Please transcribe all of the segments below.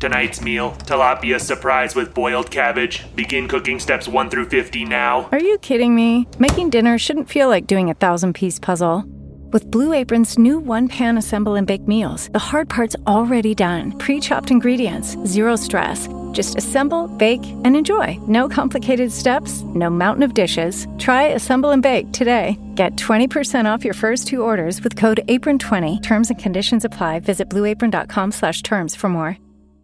Tonight's meal, tilapia surprise with boiled cabbage. Begin cooking steps 1 through 50 now. Are you kidding me? Making dinner shouldn't feel like doing a 1,000-piece puzzle. With Blue Apron's new one-pan assemble and bake meals, the hard part's already done. Pre-chopped ingredients, zero stress. Just assemble, bake, and enjoy. No complicated steps, no mountain of dishes. Try Assemble and Bake today. Get 20% off your first 2 orders with code APRON20. Terms and conditions apply. Visit blueapron.com/terms for more.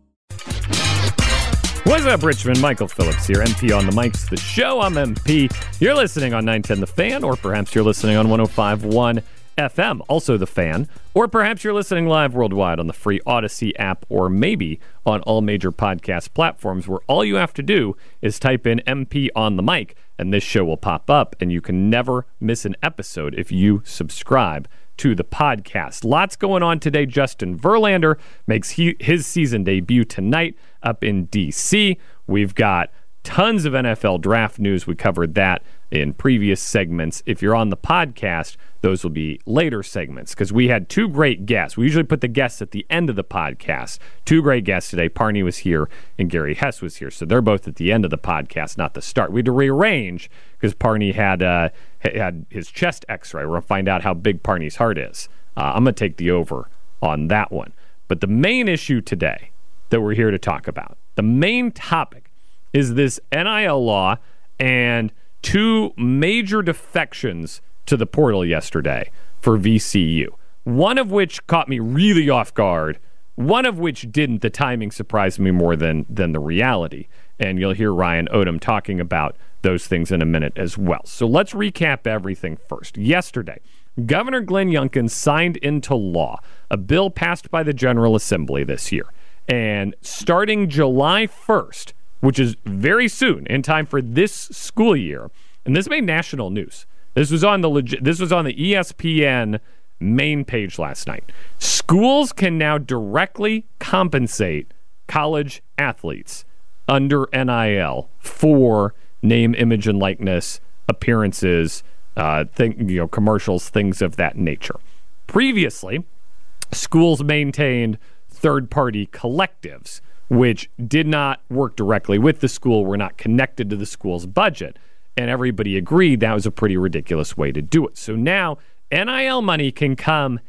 What's up, Richmond? Michael Phillips here, MP on the mics. The show, I'm MP. You're listening on 910 The Fan, or perhaps you're listening on 105.1 FM, also The Fan, or perhaps you're listening live worldwide on the free Odyssey app, or maybe on all major podcast platforms, where all you have to do is type in MP on the mic, and this show will pop up, and you can never miss an episode if you subscribe to the podcast. Lots going on today. Justin Verlander makes his season debut tonight up in D.C. We've got tons of NFL draft news. We covered that in previous segments. If you're on the podcast, those will be later segments because we had 2 great guests. We usually put the guests at the end of the podcast. 2 great guests today. Parney was here and Gary Hess was here. So they're both at the end of the podcast, not the start. We had to rearrange because Parney had his chest x-ray. We're going to find out how big Parney's heart is. I'm going to take the over on that one. But the main issue today that we're here to talk about, the main topic, is this NIL law and 2 major defections to the portal yesterday for VCU. One of which caught me really off guard. One of which didn't. The timing surprised me more than the reality. And you'll hear Ryan Odom talking about those things in a minute as well. So let's recap everything first. Yesterday, Governor Glenn Youngkin signed into law a bill passed by the General Assembly this year. And starting July 1st, which is very soon, in time for this school year, and this made national news. This was on the ESPN main page last night. Schools can now directly compensate college athletes under NIL for name, image, and likeness appearances, commercials, things of that nature. Previously, schools maintained third-party collectives, which did not work directly with the school, were not connected to the school's budget. And everybody agreed that was a pretty ridiculous way to do it. So now NIL money can come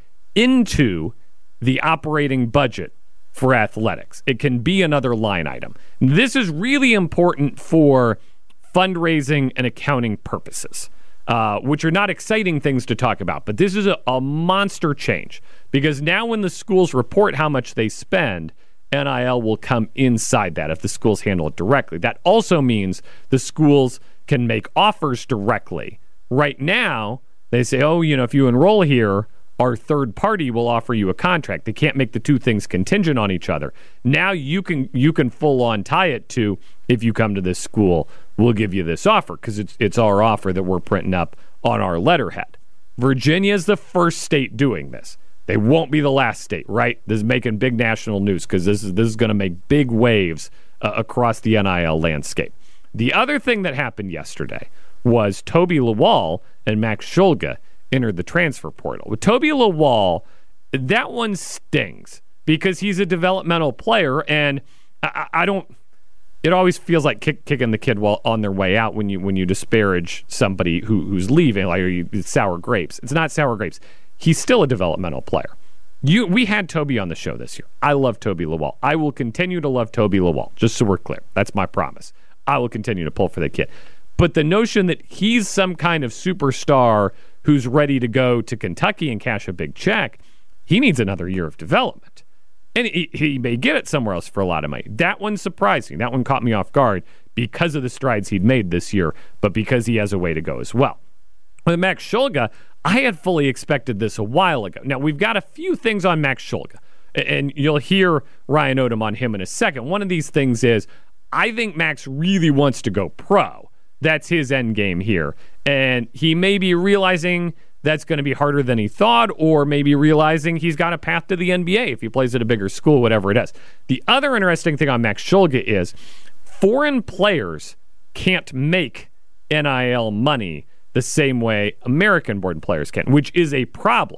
into the operating budget for athletics. It can be another line item. This is really important for fundraising and accounting purposes, which are not exciting things to talk about. But this is a monster change because now when the schools report how much they spend, NIL will come inside that if the schools handle it directly. That also means the schools can make offers directly. Right now, they say, if you enroll here, our third party will offer you a contract. They can't make the 2 things contingent on each other. Now you can full on tie it to, if you come to this school, we'll give you this offer because it's our offer that we're printing up on our letterhead. Virginia is the first state doing this. They won't be the last state, right? This is making big national news because this is going to make big waves across the NIL landscape. The other thing that happened yesterday was Toby Lawal and Max Shulga entered the transfer portal. With Toby Lawal, that one stings because he's a developmental player, and I don't. It always feels like kicking the kid while on their way out when you disparage somebody who's leaving, like it's sour grapes. It's not sour grapes. He's still a developmental player. We had Toby on the show this year. I love Toby Lawal. I will continue to love Toby Lawal, just so we're clear. That's my promise. I will continue to pull for the kid. But the notion that he's some kind of superstar who's ready to go to Kentucky and cash a big check, he needs another year of development. And he may get it somewhere else for a lot of money. That one's surprising. That one caught me off guard because of the strides he'd made this year, but because he has a way to go as well. With Max Shulga, I had fully expected this a while ago. Now, we've got a few things on Max Shulga, and you'll hear Ryan Odom on him in a second. One of these things is I think Max really wants to go pro. That's his end game here. And he may be realizing that's going to be harder than he thought, or maybe realizing he's got a path to the NBA if he plays at a bigger school, whatever it is. The other interesting thing on Max Shulga is foreign players can't make NIL money the same way American-born players can, which is a problem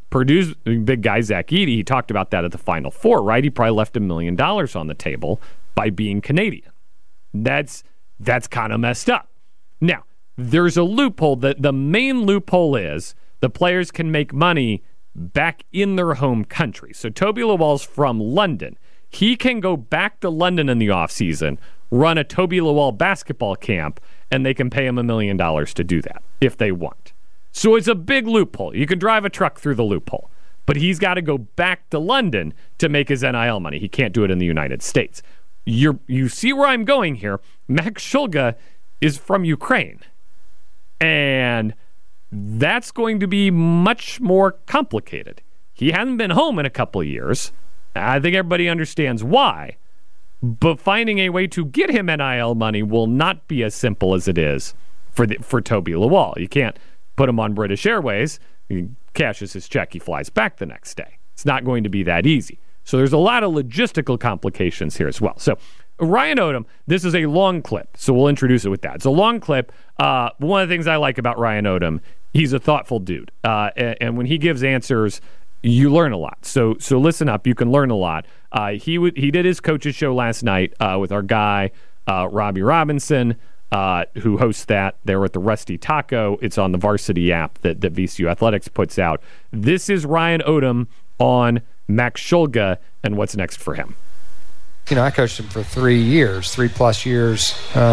Purdue's big guy, Zach Edey, he talked about that at the Final Four, right? He probably left $1 million on the table by being Canadian. That's kind of messed up. Now, there's a loophole. The main loophole is the players can make money back in their home country. So Toby Lawal's from London. He can go back to London in the offseason, run a Toby Lawal basketball camp, and they can pay him $1 million to do that if they want. So it's a big loophole. You can drive a truck through the loophole, but he's got to go back to London to make his NIL money. He can't do it in the United States. You see where I'm going here. Max Shulga is from Ukraine, and that's going to be much more complicated. He hasn't been home in a couple of years. I think everybody understands why, but finding a way to get him NIL money will not be as simple as it is for Toby Lawal. You can't put him on British Airways. He cashes his check. He flies back the next day. It's not going to be that easy. So there's a lot of logistical complications here as well. So Ryan Odom, this is a long clip, so we'll introduce it with that. It's a long clip. One of the things I like about Ryan Odom, he's a thoughtful dude. And when he gives answers, you learn a lot. So listen up. You can learn a lot. He did his coach's show last night with our guy, Robbie Robinson, who hosts that there at the Rusty Taco. It's on the Varsity app that VCU Athletics puts out. This is Ryan Odom on Max Shulga and what's next for him. I coached him for 3+ years,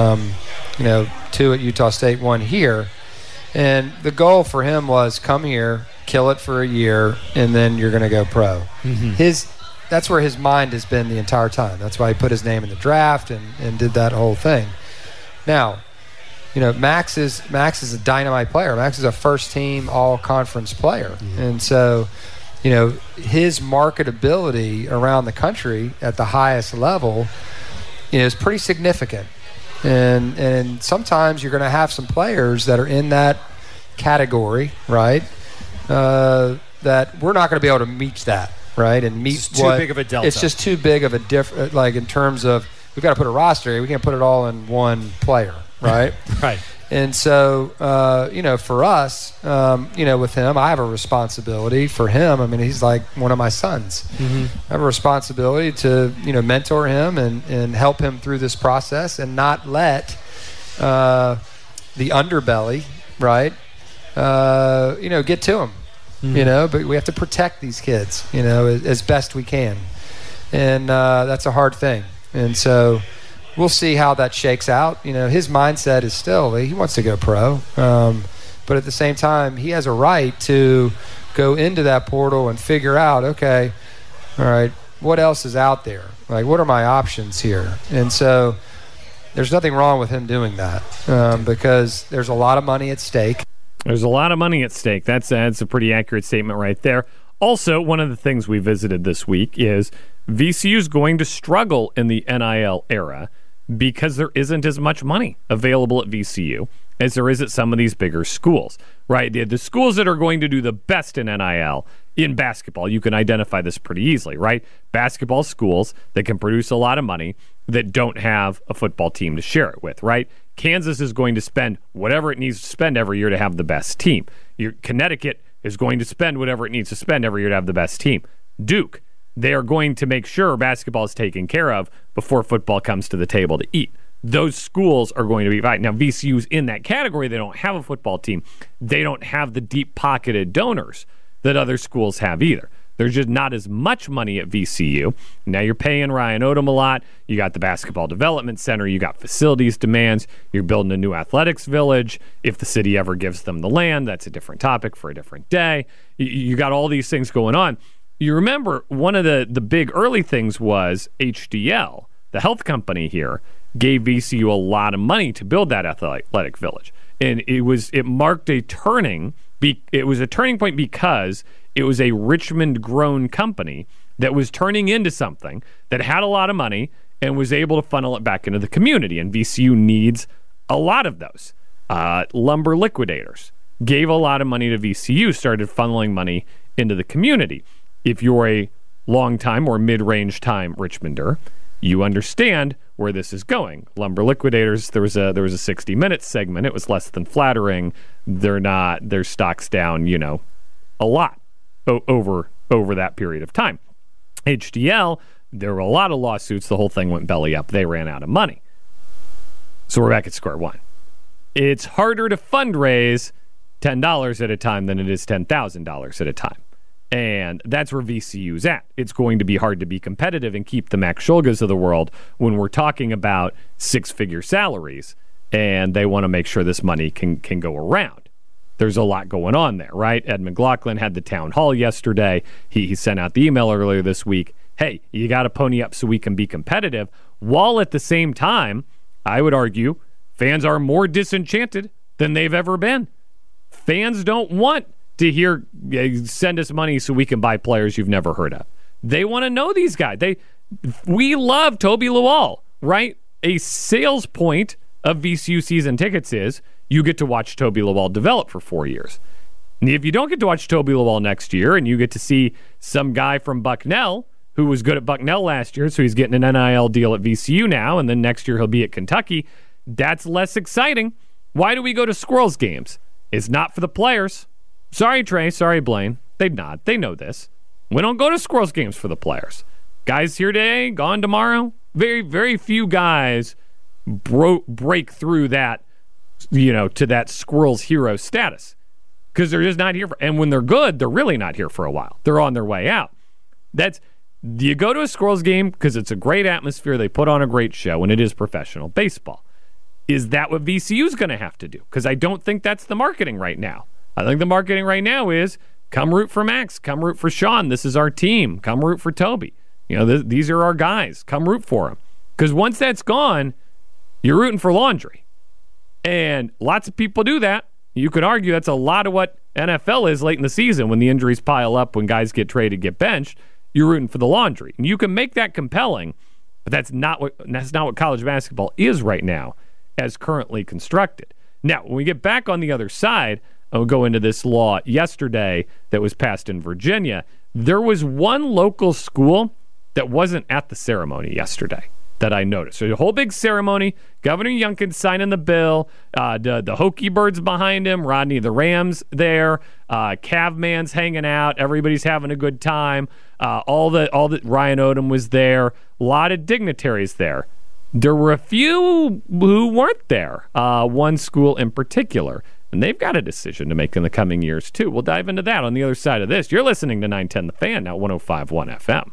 2 at Utah State, 1 here. And the goal for him was come here, kill it for a year, and then you're going to go pro. Mm-hmm. That's where his mind has been the entire time. That's why he put his name in the draft and did that whole thing. Now, Max is a dynamite player. Max is a first-team all-conference player. Mm-hmm. And so, his marketability around the country at the highest level is pretty significant. And sometimes you're going to have some players that are in that category, right, that we're not going to be able to meet that, right? And meet it's too big of a delta. It's just too big of a difference, like in terms of we've got to put a roster here. We can't put it all in one player, right? Right. And so, for us, with him, I have a responsibility for him. I mean, he's like one of my sons. Mm-hmm. I have a responsibility to, mentor him and help him through this process and not let the underbelly, right, get to him, mm-hmm. But we have to protect these kids, as best we can. And that's a hard thing. And so we'll see how that shakes out. His mindset is still he wants to go pro, but at the same time, he has a right to go into that portal and figure out, okay, all right, what else is out there? Like, what are my options here? And so there's nothing wrong with him doing that because there's a lot of money at stake. There's a lot of money at stake. That's a pretty accurate statement right there. Also, one of the things we visited this week is VCU's going to struggle in the NIL era because there isn't as much money available at VCU as there is at some of these bigger schools, right? The schools that are going to do the best in NIL in basketball, you can identify this pretty easily, right? Basketball schools that can produce a lot of money that don't have a football team to share it with, right? Kansas is going to spend whatever it needs to spend every year to have the best team. Connecticut is going to spend whatever it needs to spend every year to have the best team. Duke, they are going to make sure basketball is taken care of before football comes to the table to eat. Those schools are going to be fine. Now, VCU's in that category. They don't have a football team. They don't have the deep-pocketed donors that other schools have either. There's just not as much money at VCU. Now you're paying Ryan Odom a lot. You got the basketball development center. You got facilities demands. You're building a new athletics village. If the city ever gives them the land, that's a different topic for a different day. You got all these things going on. You remember one of the big early things was HDL, the health company here, gave VCU a lot of money to build that athletic village. And it marked a turning. It was a turning point because it was a Richmond-grown company that was turning into something that had a lot of money and was able to funnel it back into the community. And VCU needs a lot of those. Lumber Liquidators gave a lot of money to VCU, started funneling money into the community. If you're a long-time or mid-range time Richmonder, you understand where this is going. Lumber Liquidators, there was a 60 Minutes segment. It was less than flattering. Their stock's down, a lot. over that period of time. HDL, there were a lot of lawsuits. The whole thing went belly up. They ran out of money. So we're back at square one. It's harder to fundraise $10 at a time than it is $10,000 at a time. And that's where VCU's at. It's going to be hard to be competitive and keep the Max Shulgas of the world when we're talking about six-figure salaries, and they want to make sure this money can go around. There's a lot going on there, right? Ed McLaughlin had the town hall yesterday. He sent out the email earlier this week. Hey, you got to pony up so we can be competitive, while at the same time, I would argue, fans are more disenchanted than they've ever been. Fans don't want to hear, send us money so we can buy players you've never heard of. They want to know these guys. We love Toby Lual, right? A sales point of VCU season tickets is you get to watch Toby Lual develop for 4 years. And if you don't get to watch Toby Lual next year and you get to see some guy from Bucknell who was good at Bucknell last year, so he's getting an NIL deal at VCU now, and then next year he'll be at Kentucky, that's less exciting. Why do we go to Squirrels games? It's not for the players. Sorry, Trey. Sorry, Blaine. They'd not. They know this. We don't go to Squirrels games for the players. Guys here today, gone tomorrow. Very, very few guys break through that, to that Squirrels hero status because they're just not here. And when they're good, they're really not here for a while. They're on their way out. You go to a Squirrels game because it's a great atmosphere. They put on a great show, and it is professional baseball. Is that what VCU is going to have to do? Because I don't think that's the marketing right now. I think the marketing right now is come root for Max, come root for Sean. This is our team. Come root for Toby. These are our guys. Come root for them. Because once that's gone, you're rooting for laundry. And lots of people do that. You could argue that's a lot of what NFL is late in the season when the injuries pile up, when guys get traded, get benched. You're rooting for the laundry. And you can make that compelling, but that's not what college basketball is right now as currently constructed. Now, when we get back on the other side, I'll go into this law yesterday that was passed in Virginia. There was one local school that wasn't at the ceremony yesterday that I noticed. So the whole big ceremony, Governor Youngkin signing the bill, the Hokie Birds behind him, Rodney the Rams there, Cavman's hanging out, everybody's having a good time. All the Ryan Odom was there, a lot of dignitaries there. There were a few who weren't there, one school in particular, and they've got a decision to make in the coming years too. We'll dive into that on the other side of this. You're listening to 910 The Fan, now 105.1 FM.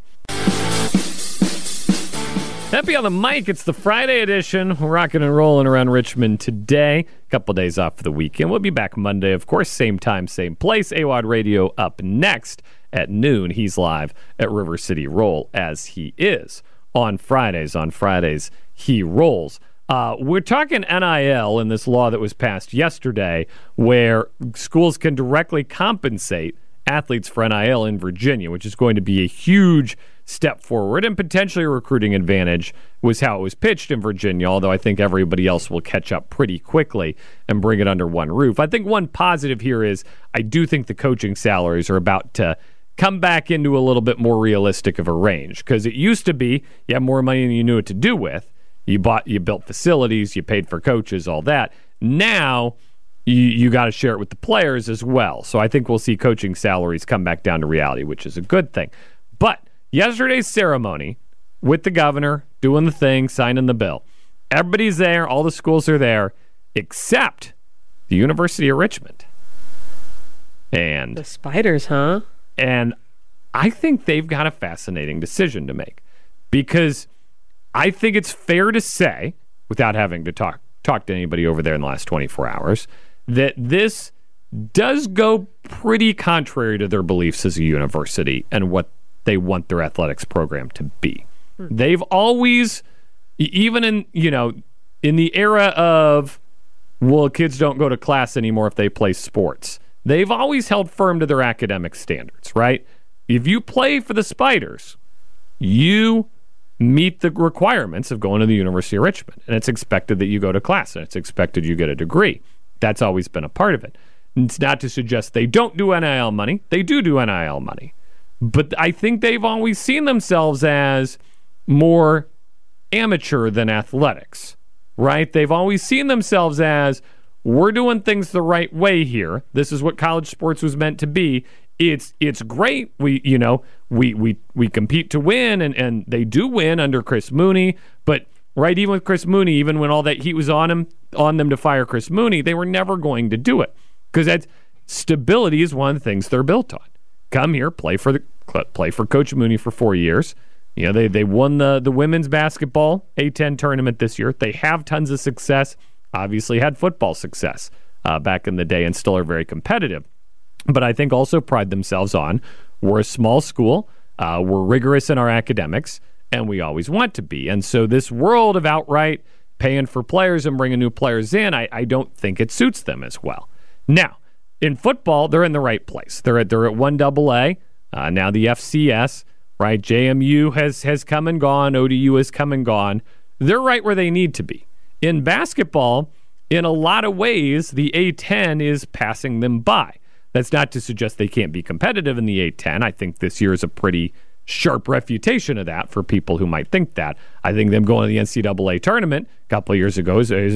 Happy on the mic. It's the Friday edition. We're rocking and rolling around Richmond today. A couple days off for the weekend. We'll be back Monday, of course. Same time, same place. AWOD Radio up next at noon. He's live at River City Roll, as he is on Fridays. On Fridays, he rolls. We're talking NIL in this law that was passed yesterday, where schools can directly compensate athletes for NIL in Virginia, which is going to be a huge step forward and potentially a recruiting advantage, was how it was pitched in Virginia, although I think everybody else will catch up pretty quickly and bring it under one roof. I think one positive here is I do think the coaching salaries are about to come back into a little bit more realistic of a range, because it used to be you had more money than you knew what to do with. You built facilities, you paid for coaches, all that. Now you got to share it with the players as well. So I think we'll see coaching salaries come back down to reality, which is a good thing. But yesterday's ceremony with the governor doing the thing, signing the bill, everybody's there, all the schools are there, except the University of Richmond. And the Spiders, huh? And I think they've got a fascinating decision to make, because I think it's fair to say, without having to talk to anybody over there in the last 24 hours, that this does go pretty contrary to their beliefs as a university and what they want their athletics program to be. They've always, even in the era of, well, kids don't go to class anymore if they play sports, they've always held firm to their academic standards, right? If you play for the Spiders, you meet the requirements of going to the University of Richmond, and it's expected that you go to class, and it's expected you get a degree. That's always been a part of it. And it's not to suggest they don't do NIL money. They do NIL money. But I think they've always seen themselves as more amateur than athletics, right? They've always seen themselves as, we're doing things the right way here. This is what college sports was meant to be. it's great. We compete to win, and they do win under Chris Mooney. But right, even with Chris Mooney, even when all that heat was on them to fire Chris Mooney, they were never going to do it because that's stability is one of the things they're built on. Come here, play for Coach Mooney for 4 years. They won the women's basketball A10 tournament this year. They have tons of success. Obviously had football success back in the day and still are very competitive. But I think also pride themselves on we're a small school, we're rigorous in our academics, and we always want to be. And so this world of outright paying for players and bringing new players in, I don't think it suits them as well. Now, in football, they're in the right place. They're at 1AA, now the FCS, right? JMU has come and gone. ODU has come and gone. They're right where they need to be. In basketball, in a lot of ways, the A10 is passing them by. That's not to suggest they can't be competitive in the A10. I think this year is a pretty sharp refutation of that for people who might think that. I think them going to the NCAA tournament a couple of years ago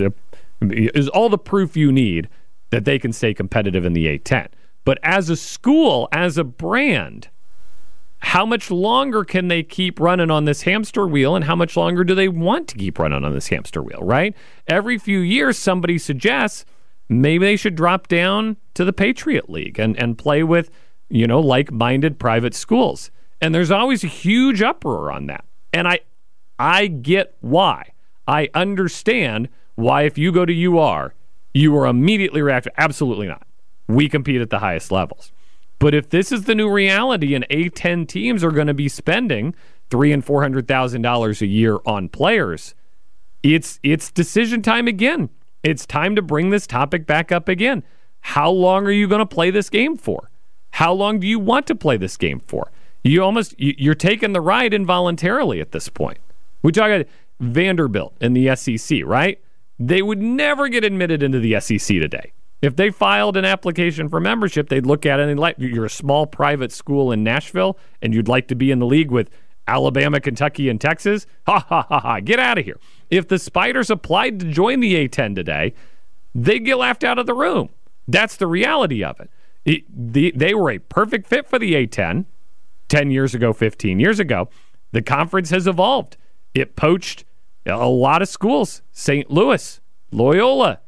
is all the proof you need that they can stay competitive in the A10. But as a school, as a brand, how much longer can they keep running on this hamster wheel, and how much longer do they want to keep running on this hamster wheel, right? Every few years, somebody suggests maybe they should drop down to the Patriot League and play with, like-minded private schools. And there's always a huge uproar on that. And I get why. I understand why if you go to UR, you are immediately reacting, absolutely not. We compete at the highest levels. But if this is the new reality and A10 teams are going to be spending $300,000 and $400,000 a year on players, it's decision time again. It's time to bring this topic back up again. How long are you going to play this game for? How long do you want to play this game for? You're taking the ride involuntarily at this point. We talk about Vanderbilt in the SEC, right? They would never get admitted into the SEC today. If they filed an application for membership, they'd look at it and you're a small private school in Nashville and you'd like to be in the league with Alabama, Kentucky, and Texas. Ha, ha, ha, ha. Get out of here. If the Spiders applied to join the A10 today, they'd get laughed out of the room. That's the reality of it. They were a perfect fit for the A10 10 years ago, 15 years ago. The conference has evolved. It poached a lot of schools. St. Louis, Loyola.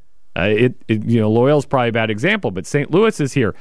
Loyola's probably a bad example, but St. Louis is here.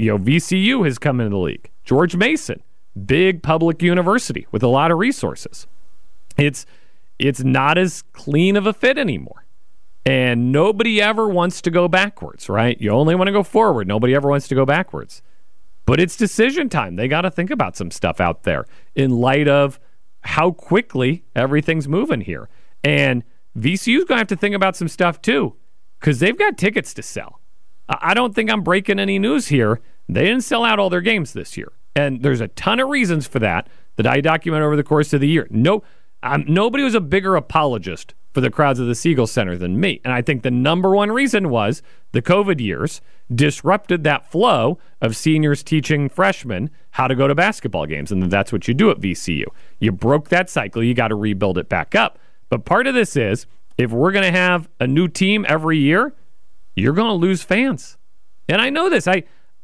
VCU has come into the league. George Mason, big public university with a lot of resources. It's not as clean of a fit anymore. And nobody ever wants to go backwards, right? You only want to go forward. Nobody ever wants to go backwards. But it's decision time. They got to think about some stuff out there in light of how quickly everything's moving here. And VCU's going to have to think about some stuff too, because they've got tickets to sell. I don't think I'm breaking any news here. They didn't sell out all their games this year. And there's a ton of reasons for that I document over the course of the year. Nobody was a bigger apologist for the crowds of the Siegel Center than me. And I think the number one reason was the COVID years disrupted that flow of seniors teaching freshmen how to go to basketball games. And that's what you do at VCU. You broke that cycle. You got to rebuild it back up. But part of this is, if we're going to have a new team every year, you're going to lose fans. And I know this.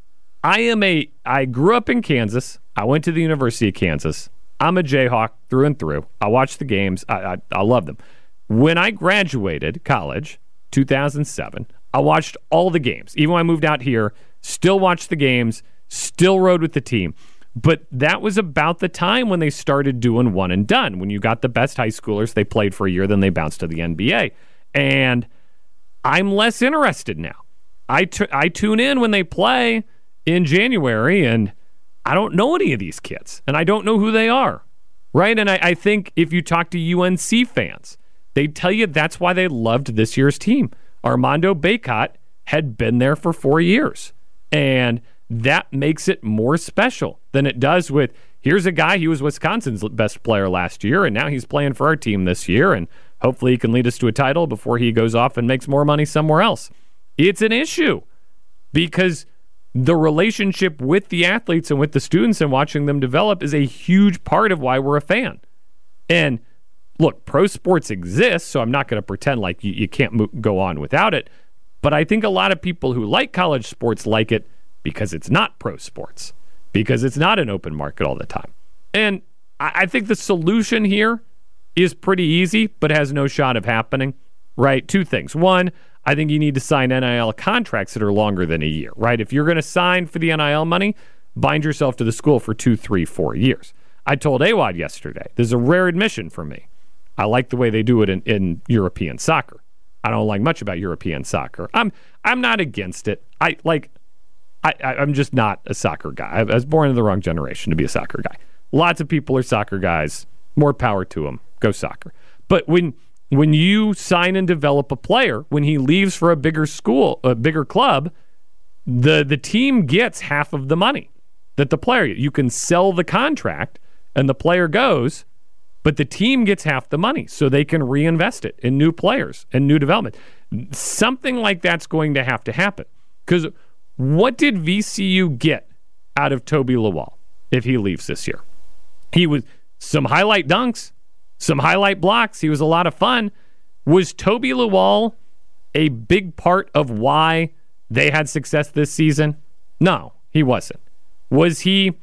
I grew up in Kansas. I went to the University of Kansas. I'm a Jayhawk through and through. I watch the games. I love them. When I graduated college, 2007, I watched all the games. Even when I moved out here, still watched the games, still rode with the team. But that was about the time when they started doing one and done. When you got the best high schoolers, they played for a year, then they bounced to the NBA. And I'm less interested now. I tune in when they play in January, and I don't know any of these kids, and I don't know who they are, right? And I think if you talk to UNC fans, they tell you that's why they loved this year's team. Armando Bacot had been there for 4 years, and that makes it more special than it does with, here's a guy, he was Wisconsin's best player last year, and now he's playing for our team this year, and hopefully he can lead us to a title before he goes off and makes more money somewhere else. It's an issue because the relationship with the athletes and with the students and watching them develop is a huge part of why we're a fan. And look, pro sports exists, so I'm not going to pretend like you can't go on without it. But I think a lot of people who like college sports like it because it's not pro sports. because it's not an open market all the time. And I think the solution here is pretty easy, but has no shot of happening, right? Two things. One, I think you need to sign NIL contracts that are longer than a year, right? If you're going to sign for the NIL money, bind yourself to the school for 2, 3, 4 years. I told Awad yesterday, this is a rare admission for me. I like the way they do it in European soccer. I don't like much about European soccer. I'm not against it. I'm just not a soccer guy. I was born in the wrong generation to be a soccer guy. Lots of people are soccer guys. More power to them. Go soccer. But when you sign and develop a player, when he leaves for a bigger school, a bigger club, the team gets half of the money that the player gets. You can sell the contract and the player goes, but the team gets half the money so they can reinvest it in new players and new development. Something like that's going to have to happen. Because what did VCU get out of Toby Lawal if he leaves this year? He was some highlight dunks, some highlight blocks. He was a lot of fun. Was Toby Lawal a big part of why they had success this season? No, he wasn't. Was he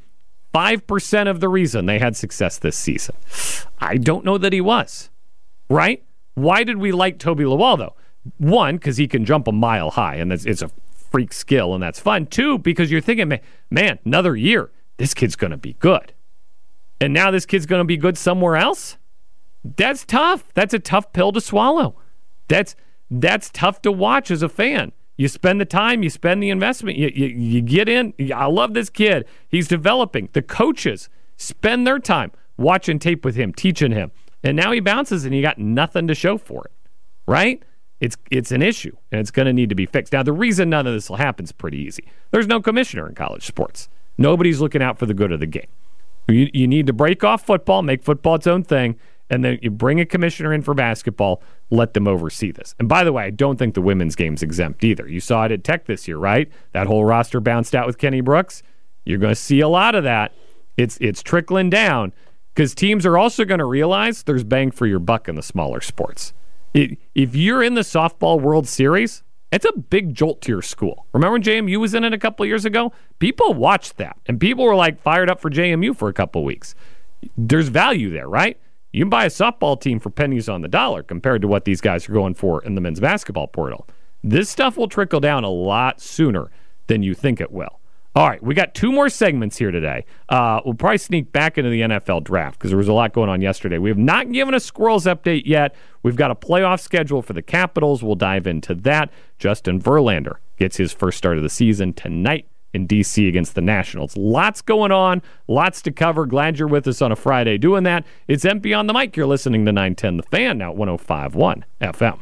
5% of the reason they had success this season? I don't know that he was, right? Why did we like Toby Lawal, though? One, because he can jump a mile high, and it's a freak skill, and that's fun. Two, because you're thinking, man, another year, this kid's going to be good. And now this kid's going to be good somewhere else? That's tough. That's a tough pill to swallow. That's tough to watch as a fan. You spend the time, you spend the investment, you get in. I love this kid. He's developing. The coaches spend their time watching tape with him, teaching him. And now he bounces and you got nothing to show for it, right? It's an issue, and it's going to need to be fixed. Now, the reason none of this will happen is pretty easy. There's no commissioner in college sports. Nobody's looking out for the good of the game. You need to break off football, make football its own thing, and then you bring a commissioner in for basketball, let them oversee this. And by the way, I don't think the women's game's exempt either. You saw it at Tech this year, right? That whole roster bounced out with Kenny Brooks. You're going to see a lot of that. It's trickling down because teams are also going to realize there's bang for your buck in the smaller sports. If you're in the softball World Series, it's a big jolt to your school. Remember when JMU was in it a couple of years ago? People watched that, and people were like fired up for JMU for a couple of weeks. There's value there, right? You can buy a softball team for pennies on the dollar compared to what these guys are going for in the men's basketball portal. This stuff will trickle down a lot sooner than you think it will. All right, we got 2 more segments here today. We'll probably sneak back into the NFL draft because there was a lot going on yesterday. We have not given a Squirrels update yet. We've got a playoff schedule for the Capitals. We'll dive into that. Justin Verlander gets his first start of the season tonight in D.C. against the Nationals. Lots going on, lots to cover. Glad you're with us on a Friday doing that. It's MP on the mic. You're listening to 910 The Fan, now at 105.1 FM.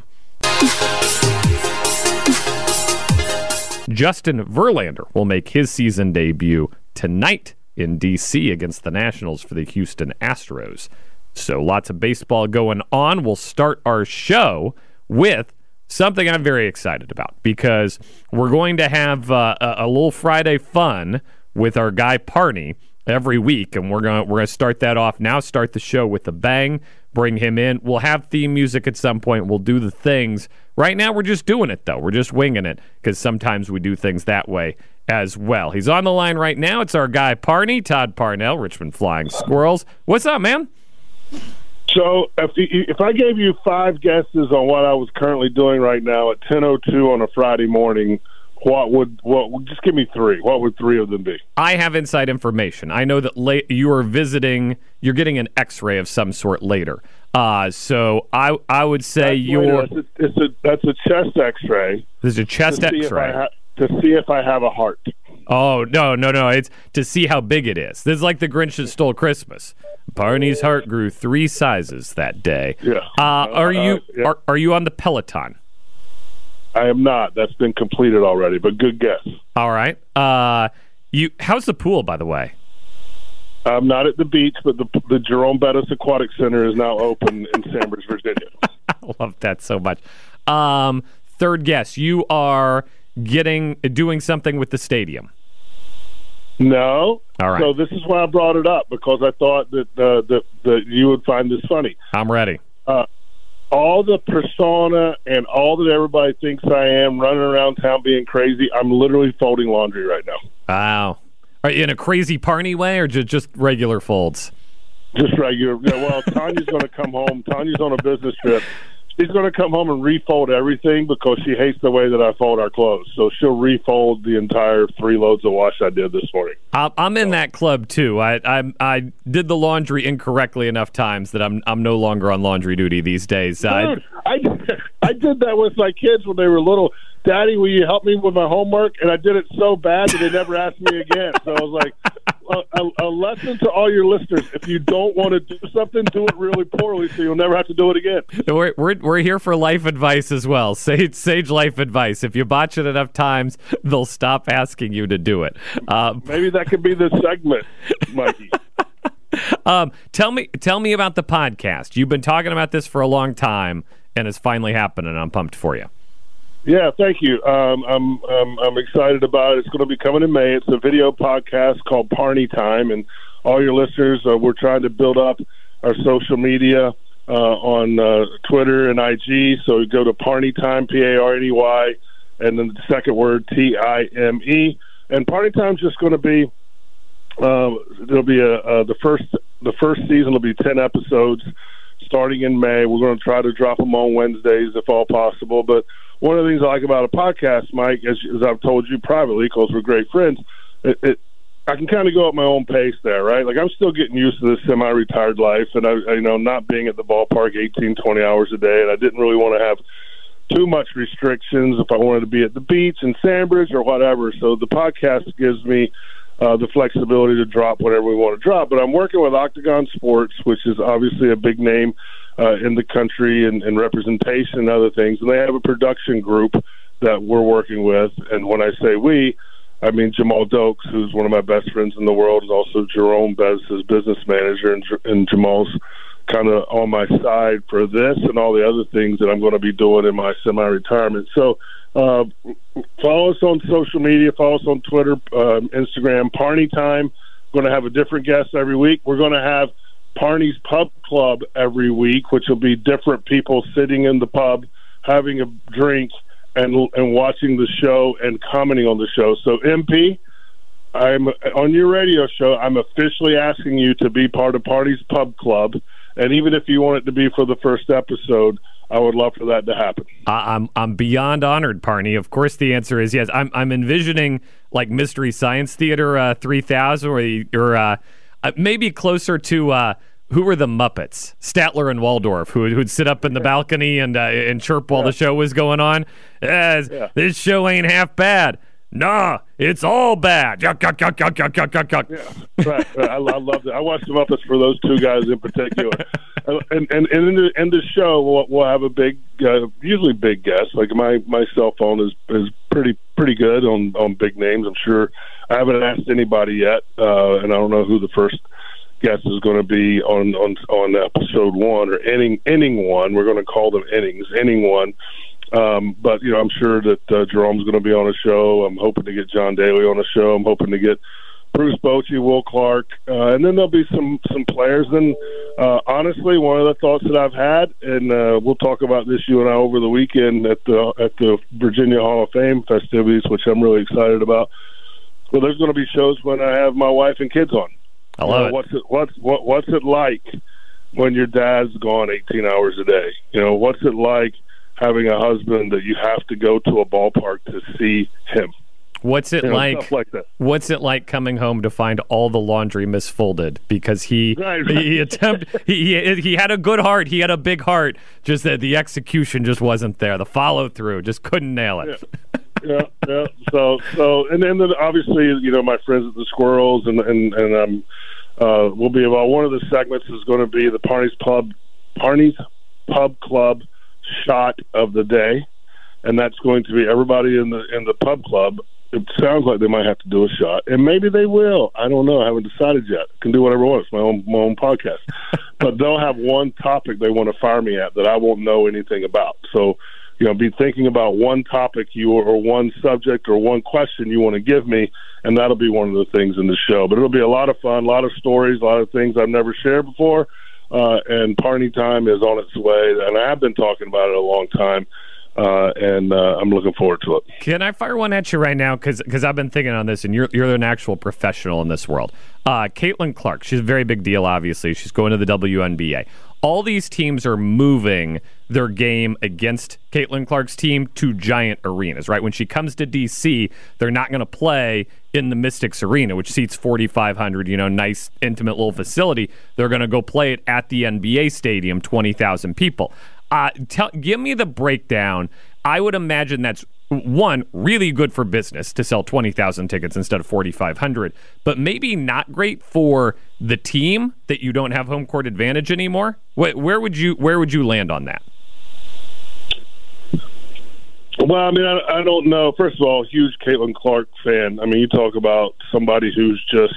Justin Verlander will make his season debut tonight in D.C. against the Nationals for the Houston Astros. So lots of baseball going on. We'll start our show with something I'm very excited about because we're going to have a little Friday fun with our guy Parney every week, and we're gonna start that off now. Start the show with a bang. Bring him in. We'll have theme music at some point. We'll do the things. Right now, we're just doing it, though. We're just winging it because sometimes we do things that way as well. He's on the line right now. It's our guy Parney, Todd Parnell, Richmond Flying Squirrels. What's up, man? So if I gave you 5 guesses on what I was currently doing right now at 10:02 on a Friday morning, what would just give me 3? What would 3 of them be? I have inside information. I know that you are visiting. You're getting an X-ray of some sort later. So I would say that's a chest X-ray. There's a chest X-ray to see if I have a heart. Oh no! It's to see how big it is. This is like the Grinch that stole Christmas. Barney's heart grew 3 sizes that day. Yeah. Are you on the Peloton? I am not. That's been completed already, but good guess. All right. How's the pool, by the way? I'm not at the beach, but the Jerome Bettis Aquatic Center is now open in Sandbridge, Virginia. I love that so much. Third guess. You are doing something with the stadium. No. All right. So this is why I brought it up, because I thought that you would find this funny. I'm ready. All the persona and all that everybody thinks I am, running around town being crazy, I'm literally folding laundry right now. Wow. Are you in a crazy party way or just regular folds? Just regular. Yeah, well, Tanya's going to come home. Tanya's on a business trip. She's going to come home and refold everything because she hates the way that I fold our clothes. So she'll refold the entire 3 loads of wash I did this morning. I'm in that club too. I did the laundry incorrectly enough times that I'm no longer on laundry duty these days. Dude, I did that with my kids when they were little. Daddy, will you help me with my homework? And I did it so bad that they never asked me again. So I was like, a lesson to all your listeners: if you don't want to do something, do it really poorly, so you'll never have to do it again. We're here for life advice as well. Sage life advice. If you botch it enough times, they'll stop asking you to do it. Maybe that could be the segment, Mikey. Tell me about the podcast. You've been talking about this for a long time, and it's finally happening. I'm pumped for you. Yeah, thank you. I'm excited about it. It's going to be coming in May. It's a video podcast called Parney Time, and all your listeners, we're trying to build up our social media on Twitter and IG. So go to Parney Time, Parney, and then the second word Time. And Parney Time's just going to be there'll be the first season will be 10 episodes starting in May. We're going to try to drop them on Wednesdays if all possible, but one of the things I like about a podcast, Mike, as I've told you privately, because we're great friends, I can kind of go at my own pace there, right? Like, I'm still getting used to this semi-retired life, and I not being at the ballpark 18, 20 hours a day, and I didn't really want to have too much restrictions if I wanted to be at the beach in Sandbridge or whatever. So the podcast gives me the flexibility to drop whatever we want to drop. But I'm working with Octagon Sports, which is obviously a big name in the country and representation and other things. And they have a production group that we're working with. And when I say we, I mean Jamal Dokes, who's one of my best friends in the world, is also Jerome Bez, his business manager, and Jamal's kind of on my side for this and all the other things that I'm going to be doing in my semi-retirement. So follow us on social media, follow us on Twitter, Instagram, Parney Time. We're going to have a different guest every week. We're going to have Parney's Pub Club every week, which will be different people sitting in the pub, having a drink, and watching the show and commenting on the show. So, MP, I'm on your radio show. I'm officially asking you to be part of Parney's Pub Club, and even if you want it to be for the first episode, I would love for that to happen. I'm beyond honored, Parney. Of course, the answer is yes. I'm envisioning like Mystery Science Theater 3000, or you're maybe closer to who were the Muppets? Statler and Waldorf, who'd sit up in the balcony and chirp while the show was going on. This show ain't half bad. Nah, it's all bad. Yuck, yuck, yuck, yuck, yuck, yuck, yuck, yuck. Yeah, right. I love it. I watched the Muppets for those two guys in particular. and in the show, we'll have a big, usually big guest. Like my cell phone is pretty good on big names. I'm sure I haven't asked anybody yet, and I don't know who the first guest is going to be on episode 1 or inning 1. We're going to call them inning 1. But I'm sure that Jerome's going to be on a show. I'm hoping to get John Daly on a show. I'm hoping to get Bruce Bochy, Will Clark, and then there'll be some players. And honestly, one of the thoughts that I've had, and we'll talk about this, you and I, over the weekend at the Virginia Hall of Fame festivities, which I'm really excited about. Well, there's going to be shows when I have my wife and kids on. I love it. What's it like when your dad's gone 18 hours a day? What's it like having a husband that you have to go to a ballpark to see him? What's it like? Stuff like that. What's it like coming home to find all the laundry misfolded because he had a good heart, he had a big heart, just that the execution just wasn't there, the follow through, just couldn't nail it. Yeah. So and then obviously my friends at the Squirrels and we'll be involved. One of the segments is going to be the Parney's Pub Club shot of the day, and that's going to be everybody in the pub club. It sounds like they might have to do a shot, and maybe they will. I don't know. I haven't decided yet. I can do whatever I want. It's my own podcast. But they'll have one topic they want to fire me at that I won't know anything about. So, be thinking about one topic or one subject or one question you want to give me, and that'll be one of the things in the show. But it'll be a lot of fun, a lot of stories, a lot of things I've never shared before. And Parney Time is on its way, and I have been talking about it a long time. and I'm looking forward to it. Can I fire one at you right now? Because I've been thinking on this, and you're an actual professional in this world. Caitlin Clark, she's a very big deal, obviously. She's going to the WNBA. All these teams are moving their game against Caitlin Clark's team to giant arenas, right? When she comes to D.C., they're not going to play in the Mystics Arena, which seats 4,500, nice, intimate little facility. They're going to go play it at the NBA Stadium, 20,000 people. Give me the breakdown. I would imagine that's, one, really good for business to sell 20,000 tickets instead of 4,500, but maybe not great for the team that you don't have home court advantage anymore. Where would you land on that? Well, I mean, I don't know. First of all, huge Caitlin Clark fan. I mean, you talk about somebody who's just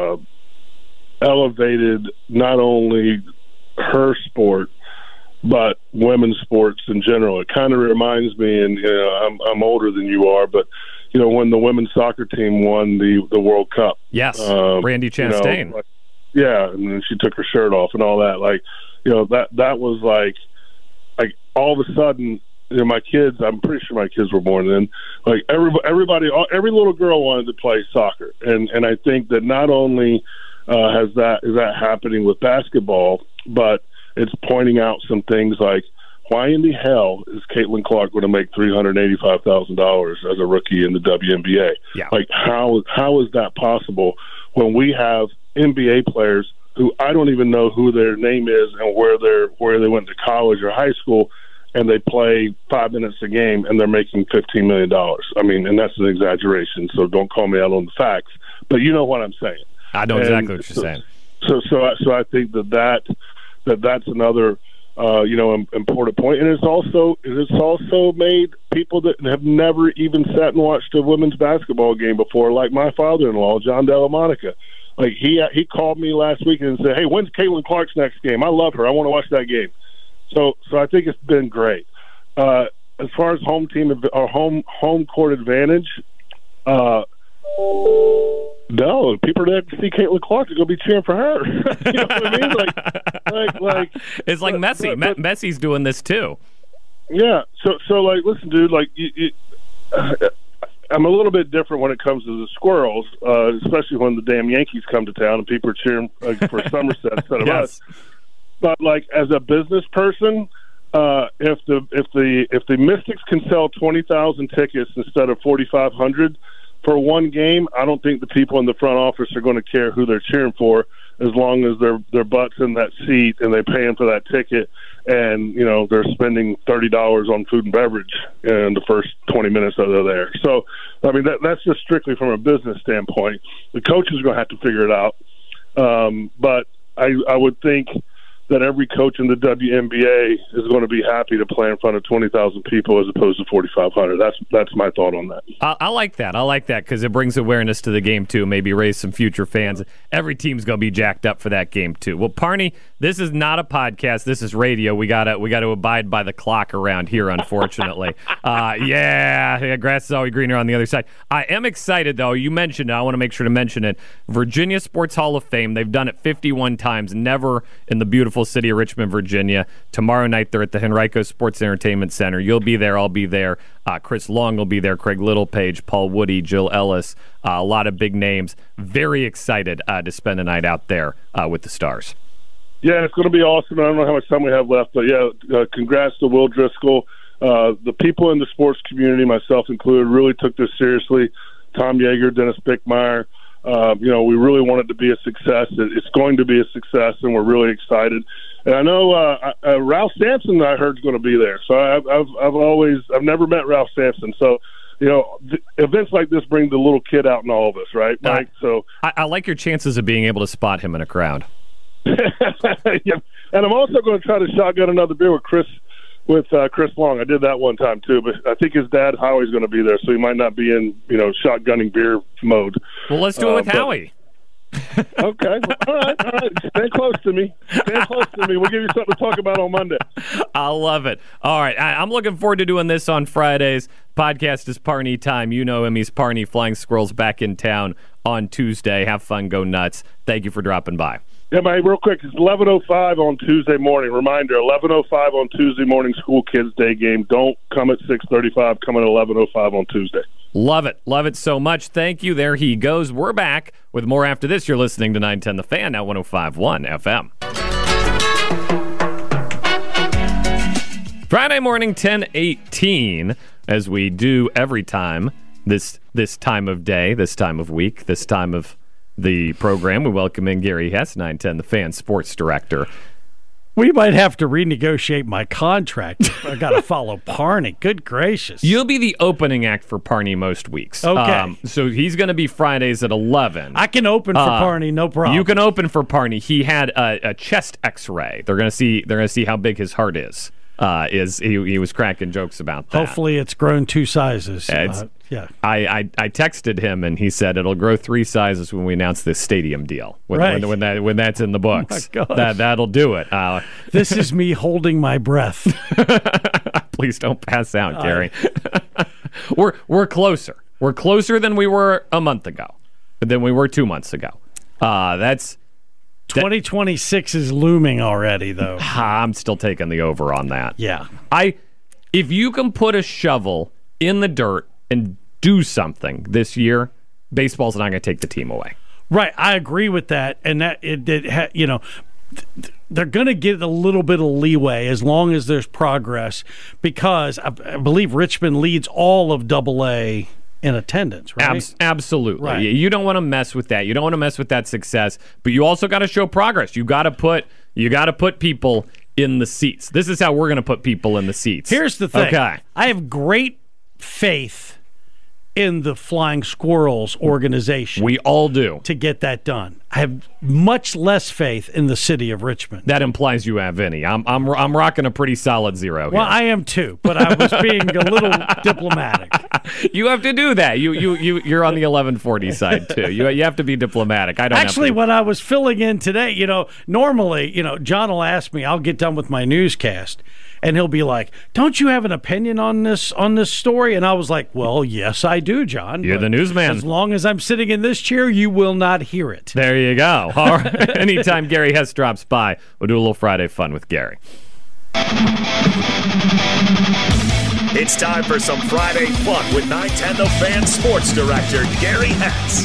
elevated not only her sport, but women's sports in general. It kind of reminds me, and I'm older than you are, but when the women's soccer team won the World Cup. Yes, Brandi Chastain. And then she took her shirt off and all that. That was like all of a sudden, my kids. I'm pretty sure my kids were born then. Like every little girl wanted to play soccer, and I think that not only is that happening with basketball, but it's pointing out some things like, why in the hell is Caitlin Clark going to make $385,000 as a rookie in the WNBA? Yeah. Like, how is that possible when we have NBA players who I don't even know who their name is and where they went to college or high school, and they play 5 minutes a game and they're making $15 million? I mean, and that's an exaggeration, so don't call me out on the facts, but you know what I'm saying. I know exactly what you're saying. So I think that's another important point, and it's also made people that have never even sat and watched a women's basketball game before, like my father-in-law, John Delamonica. Like he called me last week and said, "Hey, when's Caitlin Clark's next game? I love her. I want to watch that game." So I think it's been great. As far as home team or home court advantage, no, people that see Caitlin Clark are going to be cheering for her. You know what I mean? Like it's like Messi. Messi's doing this too. Yeah. So listen, dude. I'm a little bit different when it comes to the Squirrels, especially when the damn Yankees come to town and people are cheering for Somerset instead of us. But as a business person, if the Mystics can sell 20,000 tickets instead of 4,500 for one game, I don't think the people in the front office are going to care who they're cheering for, as long as their butt's in that seat and they're paying for that ticket, and they're spending $30 on food and beverage in the first 20 minutes that they're there. So, I mean, that's just strictly from a business standpoint. The coaches are going to have to figure it out, but I would think that every coach in the WNBA is going to be happy to play in front of 20,000 people as opposed to 4,500. That's my thought on that. I like that. I like that because it brings awareness to the game too. Maybe raise some future fans. Every team's going to be jacked up for that game too. Well, Parney, this is not a podcast. This is radio. We got to abide by the clock around here, unfortunately. Grass is always greener on the other side. I am excited though. You mentioned it. I want to make sure to mention it. Virginia Sports Hall of Fame. They've done it 51 times. Never in the beautiful city of Richmond, Virginia. Tomorrow night they're at the Henrico Sports Entertainment Center. You'll be there. I'll be there. Chris Long will be there. Craig Littlepage, Paul Woody, Jill Ellis. A lot of big names. Very excited to spend a night out there with the Stars. Yeah, it's going to be awesome. I don't know how much time we have left, but congrats to Will Driscoll. The people in the sports community, myself included, really took this seriously. Tom Yeager, Dennis Bickmeyer. We really want it to be a success. It's going to be a success, and we're really excited. And I know Ralph Sampson, I heard, is going to be there. So I've never met Ralph Sampson. So events like this bring the little kid out in all of us, right, Mike? So I like your chances of being able to spot him in a crowd. Yeah. And I'm also going to try to shotgun another beer with Chris Long. I did that one time too, but I think his dad Howie's going to be there, so he might not be in shotgunning beer mode. Well, let's do it with Howie. Okay. All right. Stand close to me. We'll give you something to talk about on Monday. I love it. All right. I'm looking forward to doing this on Fridays. Podcast is Parney time. You know him. He's Parney. Flying Squirrels back in town on Tuesday. Have fun. Go nuts. Thank you for dropping by. Yeah, man, real quick, it's 11:05 on Tuesday morning. Reminder, 11:05 on Tuesday morning, school kids' day game. Don't come at 6:35. Come at 11:05 on Tuesday. Love it. Love it so much. Thank you. There he goes. We're back with more after this. You're listening to 910 The Fan, now 105.1 FM. Friday morning, 10:18, as we do every time this time of day, this time of week, this time of the program. We welcome in Gary Hess, 910 The Fan sports director. We might have to renegotiate my contract. I got to follow Parney. Good gracious. You'll be the opening act for Parney most weeks. Okay. So he's going to be Fridays at 11. I can open for Parney, no problem. You can open for Parney. He had a chest X-ray. They're going to see how big his heart is. He was cracking jokes about that. Hopefully it's grown 2 sizes. Yeah. I texted him and he said it'll grow 3 sizes when we announce this stadium deal. When that's in the books. Oh my gosh. That'll do it. This is me holding my breath. Please don't pass out, Gary. We're closer. We're closer than we were a month ago, than we were 2 months ago. That's 2026 is looming already, though. I'm still taking the over on that. Yeah. If you can put a shovel in the dirt and do something this year, baseball's not going to take the team away. Right, I agree with that, and that they're going to get a little bit of leeway as long as there's progress, because I believe Richmond leads all of AA in attendance, right? Absolutely. Right. You don't want to mess with that. You don't want to mess with that success, but you also got to show progress. You got to put people in the seats. This is how we're going to put people in the seats. Here's the thing. Okay. I have great faith in the Flying Squirrels organization. We all do. To get that done. I have much less faith in the city of Richmond. That implies you have any. I'm rocking a pretty solid 0 here. Well, I am too, but I was being a little diplomatic. You have to do that. You're on the 1140 side too. You have to be diplomatic. I don't Actually, have to. when I was filling in today, normally, John will ask me, I'll get done with my newscast, and he'll be like, "Don't you have an opinion on this story?" And I was like, "Well, yes, I do, John. You're the newsman. As long as I'm sitting in this chair, you will not hear it." There you go. All right. Anytime Gary Hess drops by, we'll do a little Friday fun with Gary. It's time for some Friday fun with 910 The Fan sports director Gary Hess.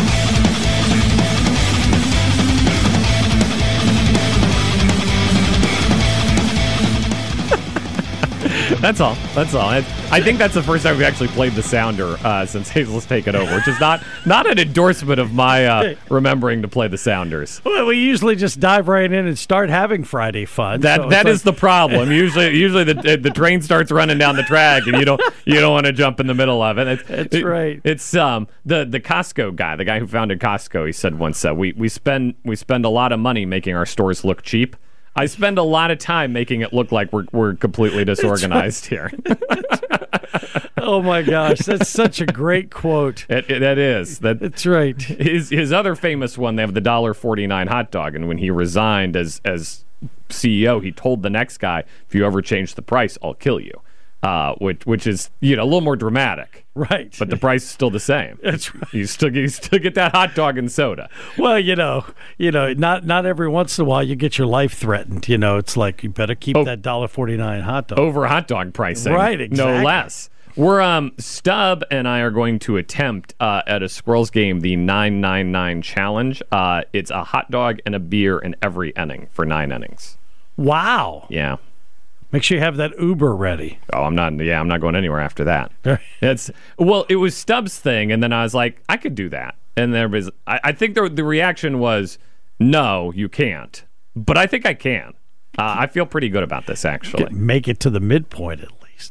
That's all. I think that's the first time we've actually played the sounder since Hazel's taken over, which is not an endorsement of my remembering to play the sounders. Well, we usually just dive right in and start having Friday fun. That is the problem. Usually the train starts running down the track and you don't want to jump in the middle of it. That's right. It's the Costco guy, the guy who founded Costco. He said once, we spend a lot of money making our stores look cheap. I spend a lot of time making it look like we're completely disorganized here. Oh my gosh, that's such a great quote. That is. That's right. His other famous one, they have the $1.49 hot dog, and when he resigned as CEO, he told the next guy, "If you ever change the price, I'll kill you." Which is a little more dramatic, right? But the price is still the same. That's right. You still get that hot dog and soda. Well, not every once in a while you get your life threatened. It's like you better keep that $1.49 hot dog over hot dog pricing, right? Exactly. No less. We're Stubb and I are going to attempt at a Squirrels game the 999 challenge. It's a hot dog and a beer in every inning for 9 innings. Wow. Yeah. Make sure you have that Uber ready. Oh, I'm not going anywhere after that. It was Stubbs' thing, and then I was like, I could do that. And there was, I think the reaction was, no, you can't. But I think I can. I feel pretty good about this, actually. Make it to the midpoint at least.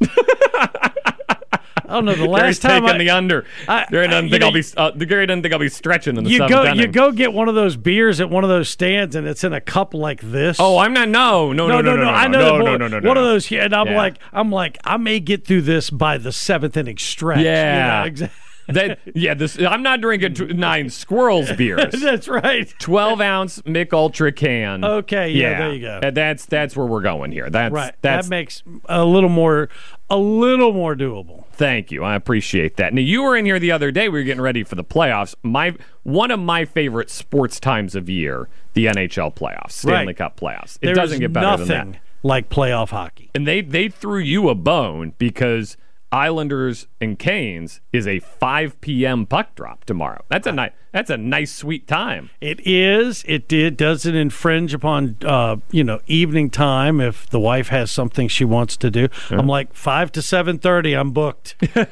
I don't know. The last Gary's time taking the under. Gary doesn't think I'll be stretching in the seventh inning. You go get one of those beers at one of those stands, and it's in a cup like this. Oh, I'm not. No. I know. One of those. And I'm like, I may get through this by the 7th inning stretch. Yeah. Exactly. I'm not drinking 9 Squirrels beers. That's right. 12-ounce Mick Ultra can. Okay, yeah, there you go. And that's where we're going here. That makes a little more doable. Thank you. I appreciate that. Now, you were in here the other day. We were getting ready for the playoffs. One of my favorite sports times of year, the NHL playoffs, Stanley Cup playoffs. It doesn't get better than that. Nothing like playoff hockey. And they threw you a bone because Islanders and Canes is a 5 p.m. puck drop tomorrow. That's a nice sweet time. It is. It doesn't infringe upon evening time if the wife has something she wants to do. Yeah. I'm like 5 to 7:30. I'm booked.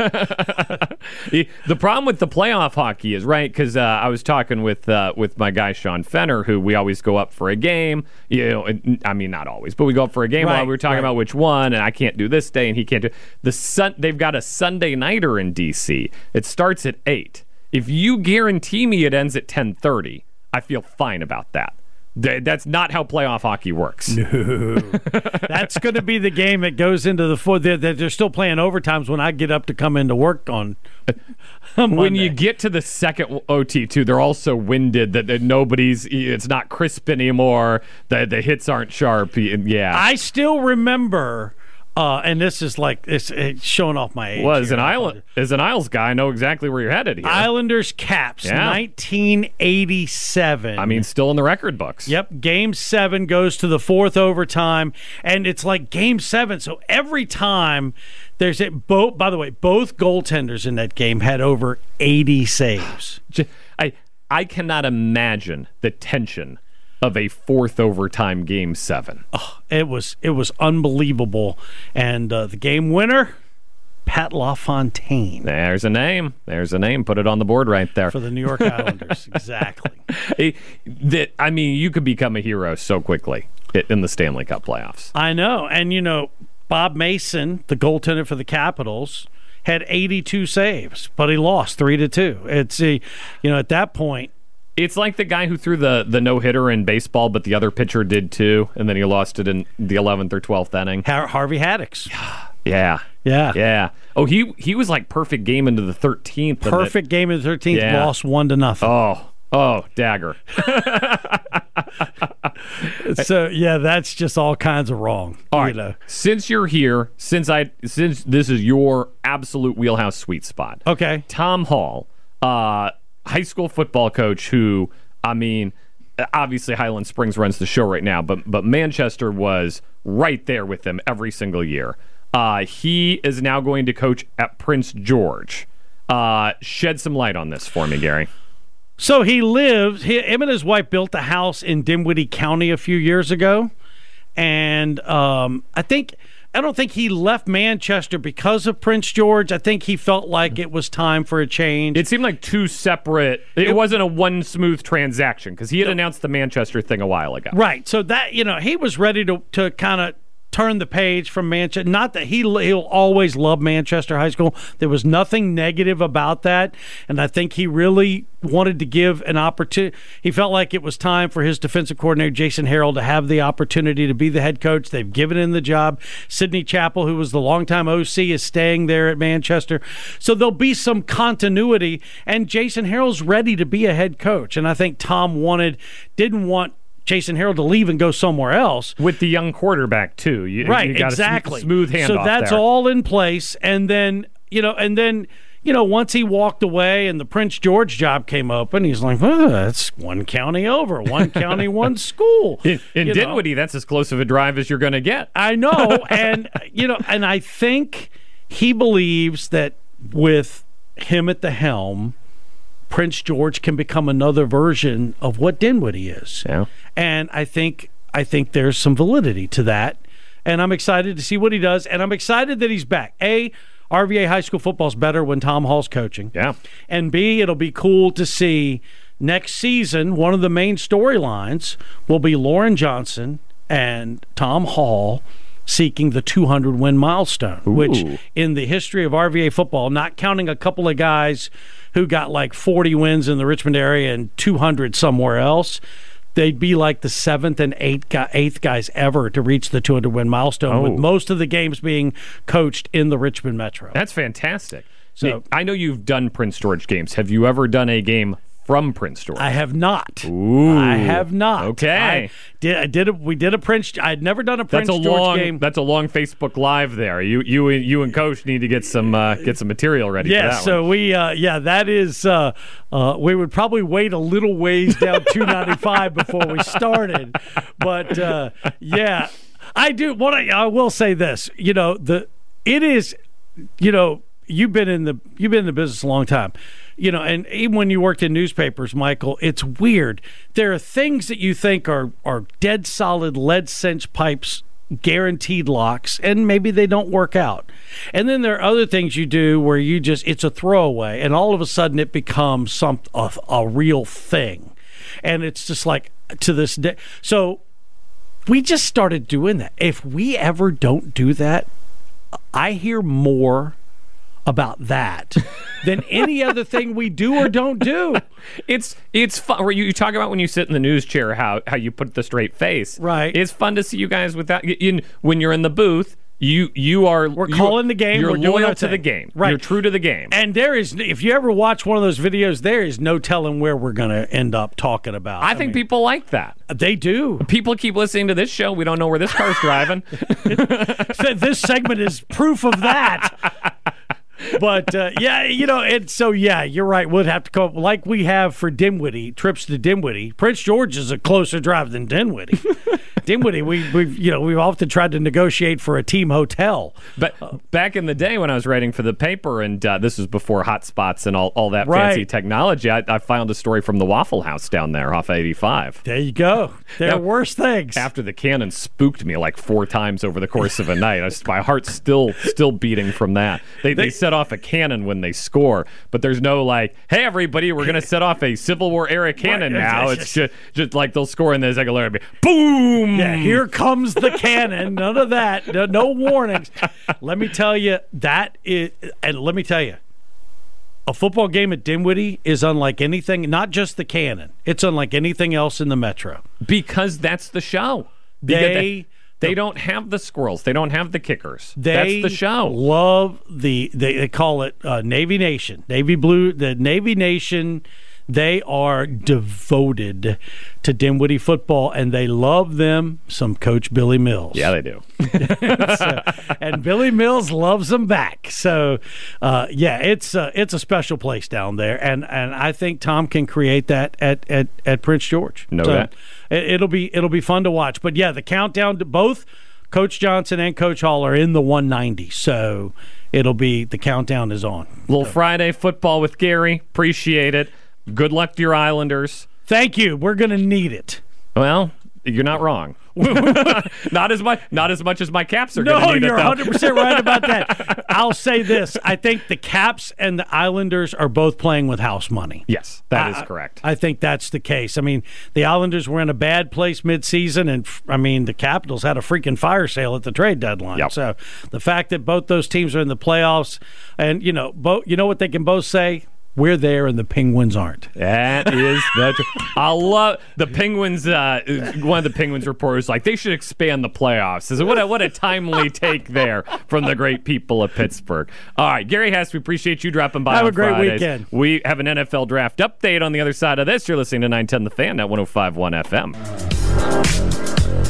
The problem with the playoff hockey is because I was talking with my guy Sean Fenner, who we always go up for a game. I mean not always, but we go up for a game. While we were talking about which one, and I can't do this day, and he can't do They've got a Sunday nighter in DC. It starts at 8. If you guarantee me it ends at 10:30, I feel fine about that. That's not how playoff hockey works. No. That's going to be the game that goes into the fourth. They're still playing overtimes when I get up to come into work on Monday. When you get to the second OT, too, they're all so winded that it's not crisp anymore. The hits aren't sharp. Yeah. I still remember... and this is it's showing off my age. Well, as an Isles guy, I know exactly where you're headed here. Islanders Caps, 1987. I mean, still in the record books. Yep. Game 7 goes to the fourth overtime, and it's like Game 7. So every time there's by the way, both goaltenders in that game had over 80 saves. I cannot imagine the tension of a fourth overtime Game 7. Oh, it was unbelievable. And the game winner, Pat LaFontaine. There's a name. Put it on the board right there. For the New York Islanders. Exactly. You could become a hero so quickly in the Stanley Cup playoffs. I know. And, Bob Mason, the goaltender for the Capitals, had 82 saves, but he lost 3-2. It's at that point, it's like the guy who threw the no-hitter in baseball, but the other pitcher did too, and then he lost it in the 11th or 12th inning. Harvey Haddix. Yeah. Oh, he was like perfect game into the 13th. Perfect game into the 13th, lost 1-0. Oh, dagger. So, that's just all kinds of wrong. All right. Since you're here, since this is your absolute wheelhouse sweet spot. Okay. Tom Hall, high school football coach who, obviously Highland Springs runs the show right now, but Manchester was right there with them every single year. He is now going to coach at Prince George. Shed some light on this for me, Gary. So him and his wife built a house in Dinwiddie County a few years ago, and I don't think he left Manchester because of Prince George. I think he felt like it was time for a change. It seemed like two separate. It wasn't a one smooth transaction because he had announced the Manchester thing a while ago. Right. So that he was ready to kind of turn the page from Manchester. Not that he'll always love Manchester High School. There was nothing negative about that, and I think he really wanted to give an opportunity. He felt like it was time for his defensive coordinator, Jason Harrell, to have the opportunity to be the head coach. They've given him the job. Sidney Chappell, who was the longtime OC, is staying there at Manchester. So there'll be some continuity, and Jason Harrell's ready to be a head coach. And I think Tom didn't want Jason Harrell to leave and go somewhere else. With the young quarterback, too. You got exactly. A smooth handoff. So that's there. all in place. And then, once he walked away and the Prince George job came open, he's like, that's one county over, one county, one school. In Dinwiddie, that's as close of a drive as you're going to get. I know. And, and I think he believes that with him at the helm, Prince George can become another version of what Dinwiddie is. Yeah. And I think there's some validity to that. And I'm excited to see what he does. And I'm excited that he's back. A, RVA high school football is better when Tom Hall's coaching. Yeah. And B, it'll be cool to see next season, one of the main storylines will be Lauren Johnson and Tom Hall seeking the 200-win milestone, which in the history of RVA football, not counting a couple of guys who got like 40 wins in the Richmond area and 200 somewhere else, they'd be like the 7th and 8th guys ever to reach the 200-win milestone, with most of the games being coached in the Richmond Metro. That's fantastic. So I know you've done Prince George games. Have you ever done a game from Prince George? I have not. Ooh. I have not. Okay. We did a Prince. I'd never done a Prince George game. That's a long Facebook Live there. You and Coach need to get some material ready for that so one. we that is we would probably wait a little ways down 295 before we started. But I do I will say this, it is, you've been in the business a long time. And even when you worked in newspapers, Michael, it's weird. There are things that you think are dead solid lead cinch pipes, guaranteed locks, and maybe they don't work out. And then there are other things you do where it's a throwaway, and all of a sudden it becomes a real thing. And it's just like, to this day. So we just started doing that. If we ever don't do that, I hear more about that than any other thing we do or don't do. It's fun. You talk about when you sit in the news chair how you put the straight face. Right. It's fun to see you guys with that. When you're in the booth, we're calling the game. You're we're doing loyal our to thing. the game. Right. You're true to the game. And if you ever watch one of those videos, there is no telling where we're going to end up talking about. I think people like that. They do. People keep listening to this show. We don't know where this car's driving. This segment is proof of that. But, you're right. We'll have to come up, like we have for Dinwiddie, trips to Dinwiddie. Prince George is a closer drive than Dinwiddie. Dinwiddie, we've often tried to negotiate for a team hotel. But back in the day when I was writing for the paper, and this was before hotspots and all that fancy technology, I found a story from the Waffle House down there off 85. There you go. There are worse things. After the cannon spooked me like 4 times over the course of a night, my heart's still beating from that. They set off a cannon when they score, but there's no like, hey everybody, we're gonna set off a Civil War era cannon now. It's just like they'll score and there's like a boom. Yeah, here comes the cannon. None of that. No warnings. Let me tell you, a football game at Dinwiddie is unlike anything. Not just the cannon; it's unlike anything else in the metro. Because that's the show. They don't have the squirrels. They don't have the kickers. That's the show. Love they call it Navy Nation, Navy Blue, the Navy Nation. They are devoted to Dinwiddie football, and they love them some Coach Billy Mills. Yeah, they do. And Billy Mills loves them back. So, it's a special place down there, and I think Tom can create that at Prince George. That. It'll be fun to watch. But yeah, the countdown to both Coach Johnson and Coach Hall are in the 190. So the countdown is on. Little Friday football with Gary. Appreciate it. Good luck to your Islanders. Thank you. We're going to need it. Well, you're not wrong. Not as much as my Caps are going to need it. No, you're 100% right about that. I'll say this. I think the Caps and the Islanders are both playing with house money. Yes, that is correct. I think that's the case. I mean, the Islanders were in a bad place midseason, and the Capitals had a freaking fire sale at the trade deadline. Yep. So the fact that both those teams are in the playoffs, and you know what they can both say? We're there and the Penguins aren't. That is I love the Penguins. One of the Penguins reporters like they should expand the playoffs. What a timely take there from the great people of Pittsburgh. All right, Gary Hess, we appreciate you dropping by. Have on a great Fridays. weekend. We have an NFL draft update on the other side of this. You're listening to 910 The Fan at 105.1 FM.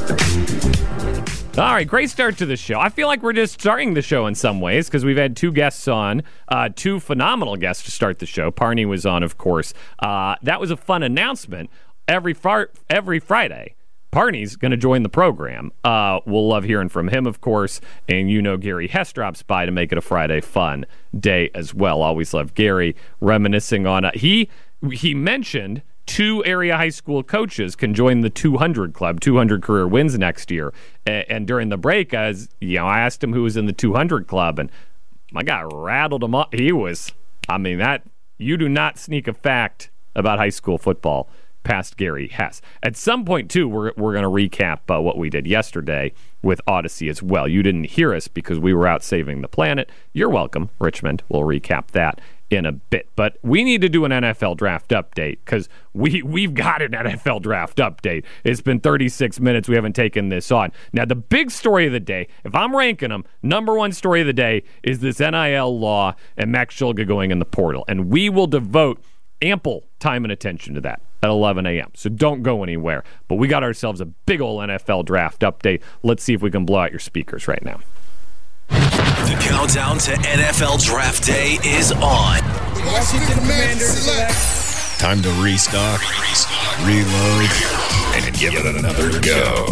All right, great start to the show. I feel like we're just starting the show in some ways because we've had 2 guests on, 2 phenomenal guests to start the show. Parney was on, of course. That was a fun announcement. Every Friday, Parney's going to join the program. We'll love hearing from him, of course. And Gary Hess drops by to make it a Friday fun day as well. Always love Gary reminiscing on he mentioned 2 area high school coaches can join the 200 club, 200 career wins next year. And during the break, I asked him who was in the 200 club, and my guy rattled him up. He was, you do not sneak a fact about high school football past Gary Hess. At some point, too, we're going to recap what we did yesterday with Odyssey as well. You didn't hear us because we were out saving the planet. You're welcome, Richmond. We'll recap that in a bit. But we need to do an NFL draft update because we've got an NFL draft update. It's been 36 minutes. We haven't taken this on. Now, the big story of the day, if I'm ranking them, number one story of the day is this NIL law and Max Shulga going in the portal. And we will devote ample time and attention to that at 11 a.m. So don't go anywhere. But we got ourselves a big old NFL draft update. Let's see if we can blow out your speakers right now. The countdown to NFL Draft Day is on. Washington Commanders select. Time to restock, reload, and give it another go.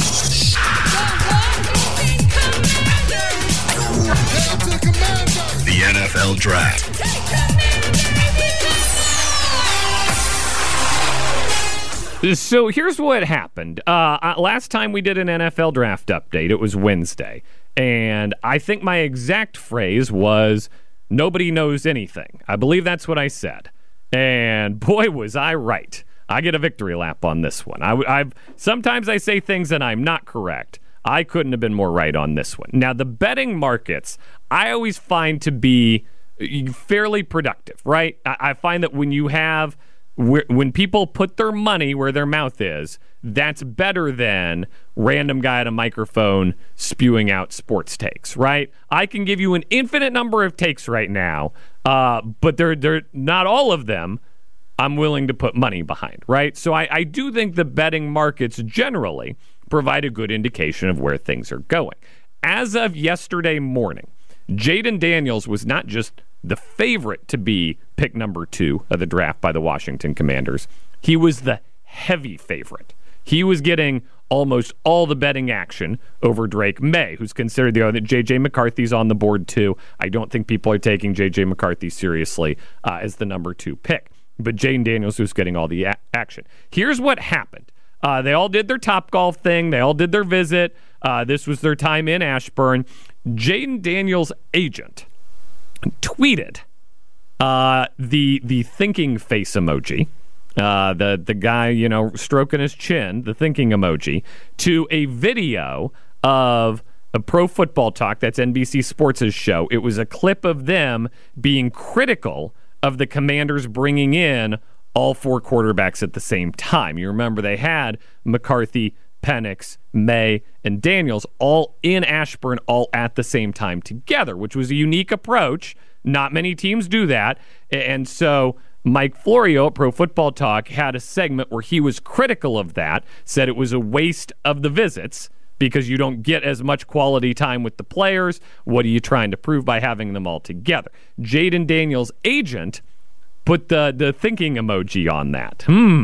The NFL Draft. So here's what happened. Last time we did an NFL draft update, it was Wednesday. And I think my exact phrase was, nobody knows anything. I believe that's what I said. And boy, was I right. I get a victory lap on this one. Sometimes I say things and I'm not correct. I couldn't have been more right on this one. Now, the betting markets, I always find to be fairly productive, right? I find that when people put their money where their mouth is, that's better than random guy at a microphone spewing out sports takes, right? I can give you an infinite number of takes right now, but they're not all of them I'm willing to put money behind, right? So I do think the betting markets generally provide a good indication of where things are going. As of yesterday morning, Jayden Daniels was not just the favorite to be pick number 2 of the draft by the Washington Commanders. He was the heavy favorite. He was getting almost all the betting action over Drake May, who's considered the other. J.J. McCarthy's on the board too. I don't think people are taking J.J. McCarthy seriously as the number 2 pick. But Jayden Daniels was getting all the action. Here's what happened. They all did their Topgolf thing. They all did their visit. This was their time in Ashburn. Jayden Daniels' agent tweeted the thinking face emoji, the guy, stroking his chin, the thinking emoji, to a video of a Pro Football Talk, that's NBC Sports' show. It was a clip of them being critical of the Commanders bringing in all 4 quarterbacks at the same time. You remember they had McCarthy, Penix, May, and Daniels all in Ashburn, all at the same time together, which was a unique approach. Not many teams do that. And so Mike Florio at Pro Football Talk had a segment where he was critical of that, said it was a waste of the visits because you don't get as much quality time with the players. What are you trying to prove by having them all together? Jayden Daniels' agent put the thinking emoji on that.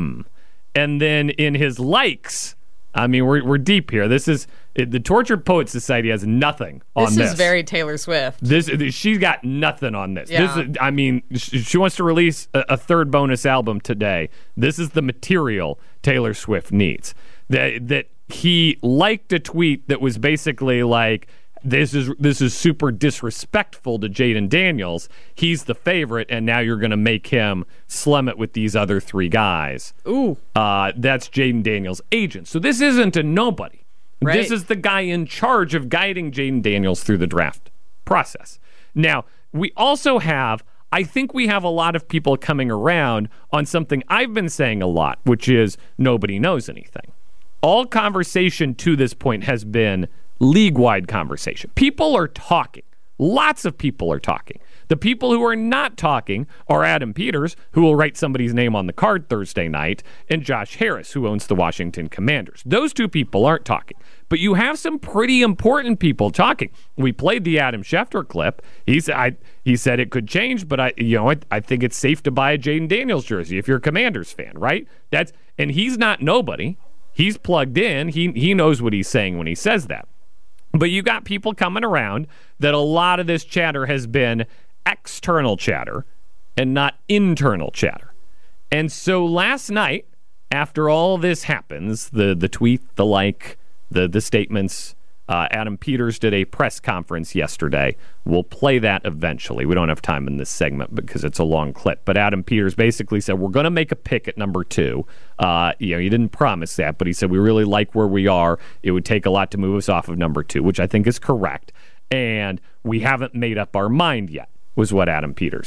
And then in his likes, I mean, we're deep here. This is the Tortured Poets Society has nothing on this. This is very Taylor Swift. She's got nothing on this. Yeah. She wants to release a 3rd bonus album today. This is the material Taylor Swift needs. That he liked a tweet that was basically like, this is super disrespectful to Jayden Daniels. He's the favorite, and now you're going to make him slum it with these other 3 guys. Ooh. That's Jayden Daniels' agent. So this isn't a nobody. Right. This is the guy in charge of guiding Jayden Daniels through the draft process. Now, we also I think we have a lot of people coming around on something I've been saying a lot, which is nobody knows anything. All conversation to this point has been league-wide conversation. People are talking. Lots of people are talking. The people who are not talking are Adam Peters, who will write somebody's name on the card Thursday night, and Josh Harris, who owns the Washington Commanders. Those 2 people aren't talking. But you have some pretty important people talking. We played the Adam Schefter clip. He said it could change, but I think it's safe to buy a Jayden Daniels jersey if you're a Commanders fan, right? And he's not nobody. He's plugged in. He knows what he's saying when he says that. But you got people coming around that a lot of this chatter has been external chatter and not internal chatter. And so last night, after all this happens, the tweet, the like, the statements, Adam Peters did a press conference yesterday. We'll play that eventually. We don't have time in this segment because it's a long clip. But Adam Peters basically said, we're going to make a pick at number 2. He didn't promise that, but he said, we really like where we are. It would take a lot to move us off of number 2, which I think is correct. And we haven't made up our mind yet, was what Adam Peters said.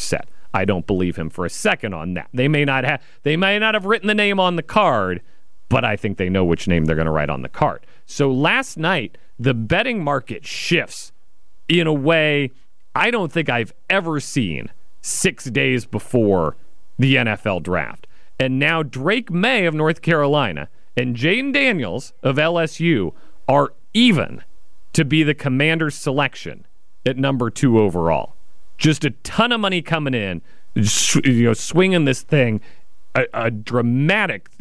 I don't believe him for a second on that. They may not have written the name on the card, but I think they know which name they're going to write on the card. So last night, the betting market shifts in a way I don't think I've ever seen 6 days before the NFL draft. And now Drake May of North Carolina and Jayden Daniels of LSU are even to be the Commanders' selection at number 2 overall. Just a ton of money coming in, swinging this thing, a dramatic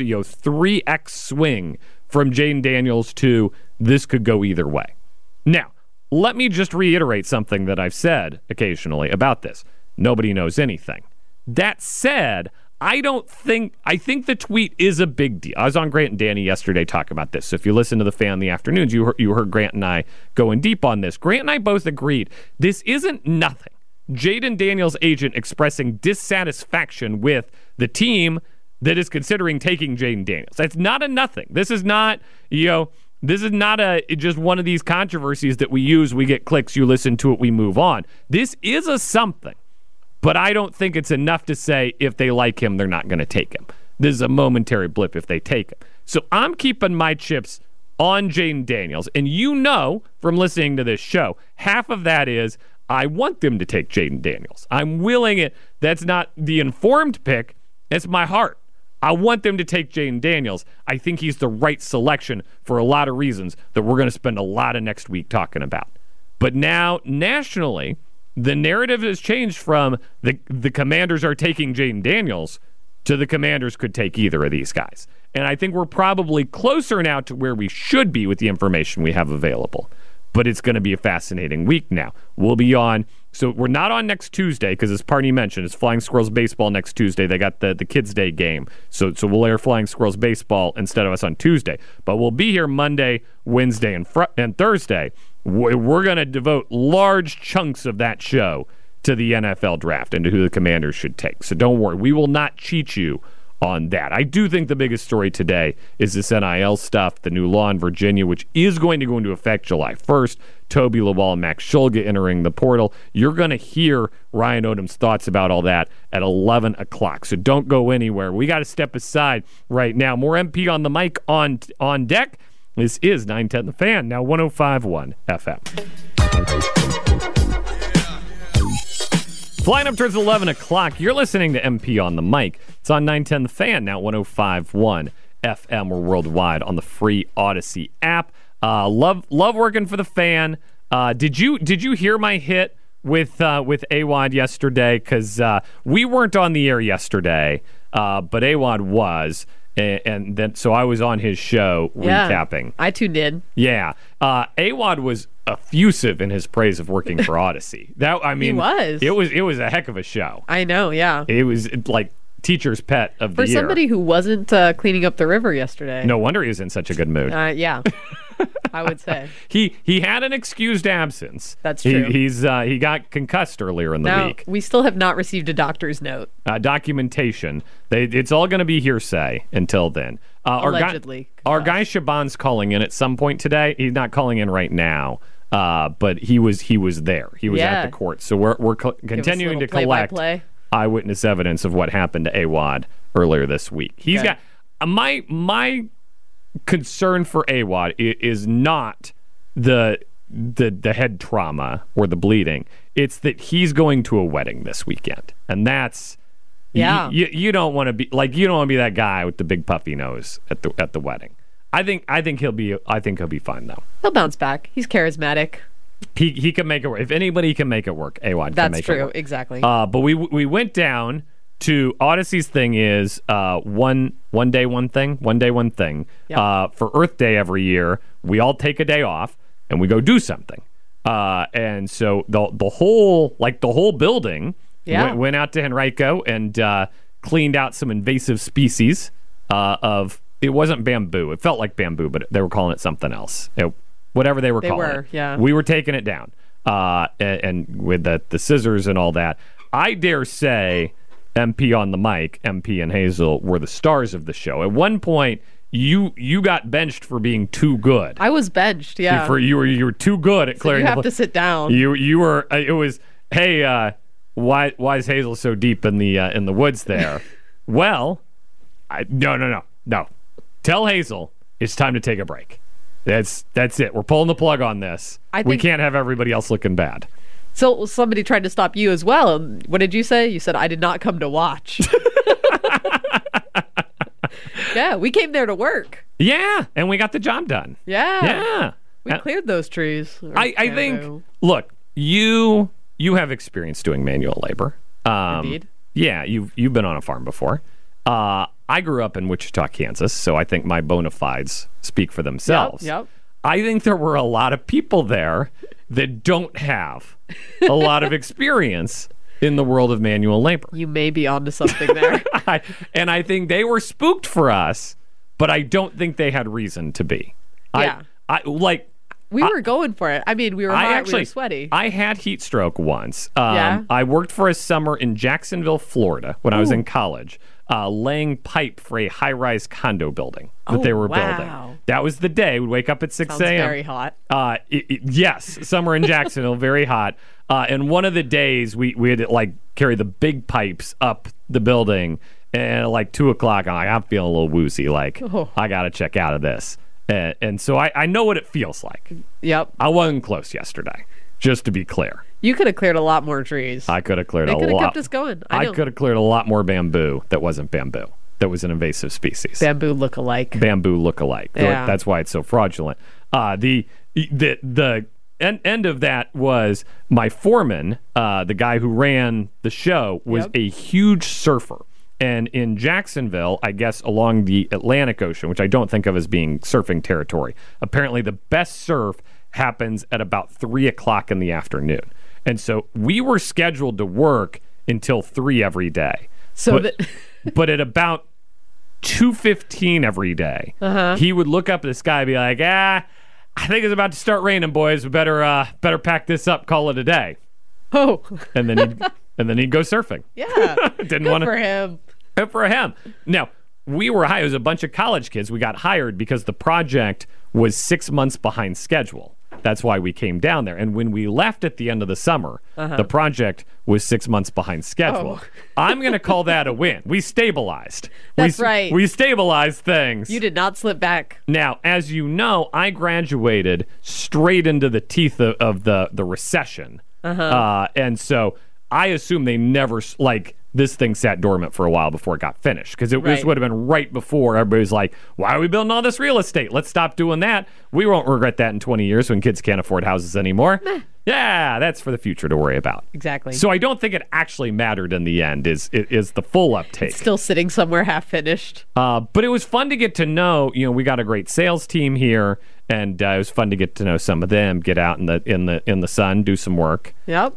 3x swing from Jayden Daniels to this could go either way. Now, let me just reiterate something that I've said occasionally about this. Nobody knows anything. That said, I think the tweet is a big deal. I was on Grant and Danny yesterday talking about this. So if you listen to the Fan in the afternoons, you heard Grant and I going deep on this. Grant and I both agreed this isn't nothing. Jayden Daniels' agent expressing dissatisfaction with the team that is considering taking Jayden Daniels. That's not a nothing. This is not, this is not just one of these controversies that we use, we get clicks, you listen to it, we move on. This is a something. But I don't think it's enough to say if they like him, they're not going to take him. This is a momentary blip if they take him. So I'm keeping my chips on Jayden Daniels. And from listening to this show, half of that is I want them to take Jayden Daniels. I'm willing it. That's not the informed pick. It's my heart. I want them to take Jayden Daniels. I think he's the right selection for a lot of reasons that we're going to spend a lot of next week talking about. But now, nationally, the narrative has changed from the Commanders are taking Jayden Daniels to the Commanders could take either of these guys. And I think we're probably closer now to where we should be with the information we have available. But it's going to be a fascinating week now. We'll be on. So we're not on next Tuesday because, as Parney mentioned, it's Flying Squirrels baseball next Tuesday. They got the Kids Day game. So we'll air Flying Squirrels baseball instead of us on Tuesday. But we'll be here Monday, Wednesday, and Thursday. We're going to devote large chunks of that show to the NFL draft and to who the Commanders should take. So don't worry. We will not cheat you on that. I do think the biggest story today is this NIL stuff, the new law in Virginia, which is going to go into effect July 1st. Toby Lawal and Max Shulga entering the portal. You're going to hear Ryan Odom's thoughts about all that at 11 o'clock. So don't go anywhere. We got to step aside right now. More MP on the mic on deck. This is 910 The Fan, now 105.1 FM. Flying up towards 11 o'clock, you're listening to MP on the mic. It's on 910 The Fan, now 105.1 FM. We're worldwide on the free Odyssey app. Love working for the Fan. Did you hear my hit with AWOD yesterday? Because we weren't on the air yesterday, but AWOD was. And then, so I was on his show recapping. I too did. Yeah. AWOD was effusive in his praise of working for Odyssey. He was. It was a heck of a show. I know, yeah. It was like teacher's pet of the year. For somebody who wasn't cleaning up the river yesterday. No wonder he was in such a good mood. Yeah. I would say. He had an excused absence. That's true. He got concussed earlier in the week. We still have not received a doctor's note. Documentation. It's all going to be hearsay until then. Allegedly. Our guy Shaban's calling in at some point today. He's not calling in right now, but he was there. He was at the court. So we're continuing to collect eyewitness evidence of what happened to AWOD earlier this week. He's got my concern for AWOD is not the head trauma or the bleeding. It's that he's going to a wedding this weekend, and that's you don't want to be that guy with the big puffy nose at the wedding. I think he'll be fine though. He'll bounce back. He's charismatic. He can make it work. If anybody can make it work, AWOD can make it work. That's true, exactly. But we went down to Odyssey's thing is one day one thing. Yep. For Earth Day every year, we all take a day off and we go do something. And so the whole building went out to Henrico and cleaned out some invasive species of. It wasn't bamboo. It felt like bamboo, but they were calling it something else. Whatever they were calling it. Yeah. We were taking it down, and with the scissors and all that. I dare say, MP on the mic, MP and Hazel were the stars of the show. At one point, you got benched for being too good. I was benched. Yeah. You were too good at clearing. You have to sit down. You were. It was. Hey, why is Hazel so deep in the woods there? Well, no. Tell Hazel it's time to take a break. That's it. We're pulling the plug on this. We can't have everybody else looking bad. So somebody tried to stop you as well. And what did you say? You said, I did not come to watch. Yeah, we came there to work. Yeah, and we got the job done. Yeah. We cleared those trees. I think, look, you have experience doing manual labor. Indeed. Yeah, you've been on a farm before. I grew up in Wichita, Kansas, so I think my bona fides speak for themselves. Yep. I think there were a lot of people there that don't have a lot of experience in the world of manual labor. You may be onto something there. And I think they were spooked for us, but I don't think they had reason to be. Yeah. We were going for it. I mean, we were hot, we were sweaty. I had heat stroke once. Yeah? I worked for a summer in Jacksonville, Florida, when I was in college, laying pipe for a high-rise condo building that they were building. That was the day. We'd wake up at 6 a.m. Sounds very hot. Yes, summer in Jacksonville, very hot. And one of the days, we had to carry the big pipes up the building, and at 2 o'clock, I'm feeling a little woozy. I got to check out of this. And so I know what it feels like. Yep. I wasn't close yesterday, just to be clear. You could have cleared a lot more trees. I could have cleared a lot. They could have kept us going. I could have cleared a lot more bamboo that wasn't bamboo. That was an invasive species. Bamboo look-alike. Yeah. That's why it's so fraudulent. The end of that was my foreman, the guy who ran the show, was a huge surfer. And in Jacksonville, I guess along the Atlantic Ocean, which I don't think of as being surfing territory, apparently the best surf happens at about 3 o'clock in the afternoon. And so we were scheduled to work until 3 every day. But at about 2:15 every day, he would look up at the sky and be like, I think it's about to start raining, boys. We better pack this up, call it a day. Oh. And then he'd go surfing. Yeah. Good for him. Good for him. Now, we were hired. It was a bunch of college kids. We got hired because the project was 6 months behind schedule. That's why we came down there. And when we left at the end of the summer, the project was 6 months behind schedule. I'm going to call that a win. We stabilized. That's right. We stabilized things. You did not slip back. Now, as you know, I graduated straight into the teeth of the recession. And so I assume they never, this thing sat dormant for a while before it got finished, because this would have been right before everybody's like, why are we building all this real estate? Let's stop doing that. We won't regret that in 20 years when kids can't afford houses anymore. Yeah, that's for the future to worry about. Exactly. So I don't think it actually mattered in the end is the full uptake. It's still sitting somewhere half finished. But it was fun to get to know, we got a great sales team here, and it was fun to get to know some of them, get out in the sun, do some work. Yep.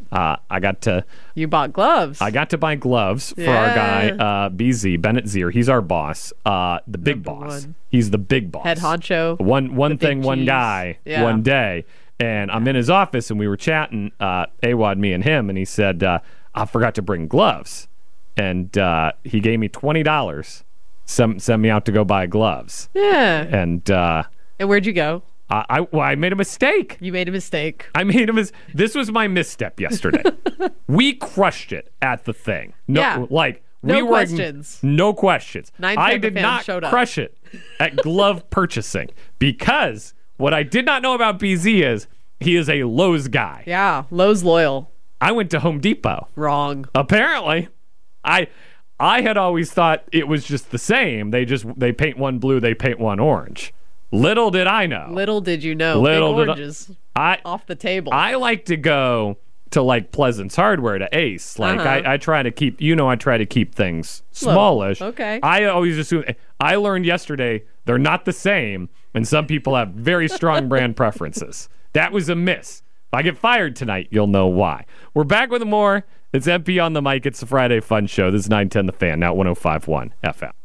You bought gloves. I got to buy gloves for our guy, BZ, Bennett Zier. He's our boss, the big boss. He's the big boss. Head honcho. One thing, one guy, one day. And I'm in his office, and we were chatting, AWOD, me and him, and he said, I forgot to bring gloves. And he gave me $20, send me out to go buy gloves. Yeah. And where'd you go? I made a mistake. You made a mistake. This was my misstep yesterday. We crushed it at the thing. No questions. No questions. I did not crush it at glove purchasing, because what I did not know about BZ is he is a Lowe's guy. Yeah, Lowe's loyal. I went to Home Depot. Wrong. Apparently. I had always thought it was just the same. They paint one blue, they paint one orange. Little did I know. Little did you know. Big oranges off the table. I like to go to Pleasance Hardware, to Ace. I try to keep things smallish. Okay. I always assume. I learned yesterday they're not the same, and some people have very strong brand preferences. That was a miss. If I get fired tonight, you'll know why. We're back with more. It's MP on the mic. It's the Friday Fun Show. This is 910 The Fan, now 105.1 FM.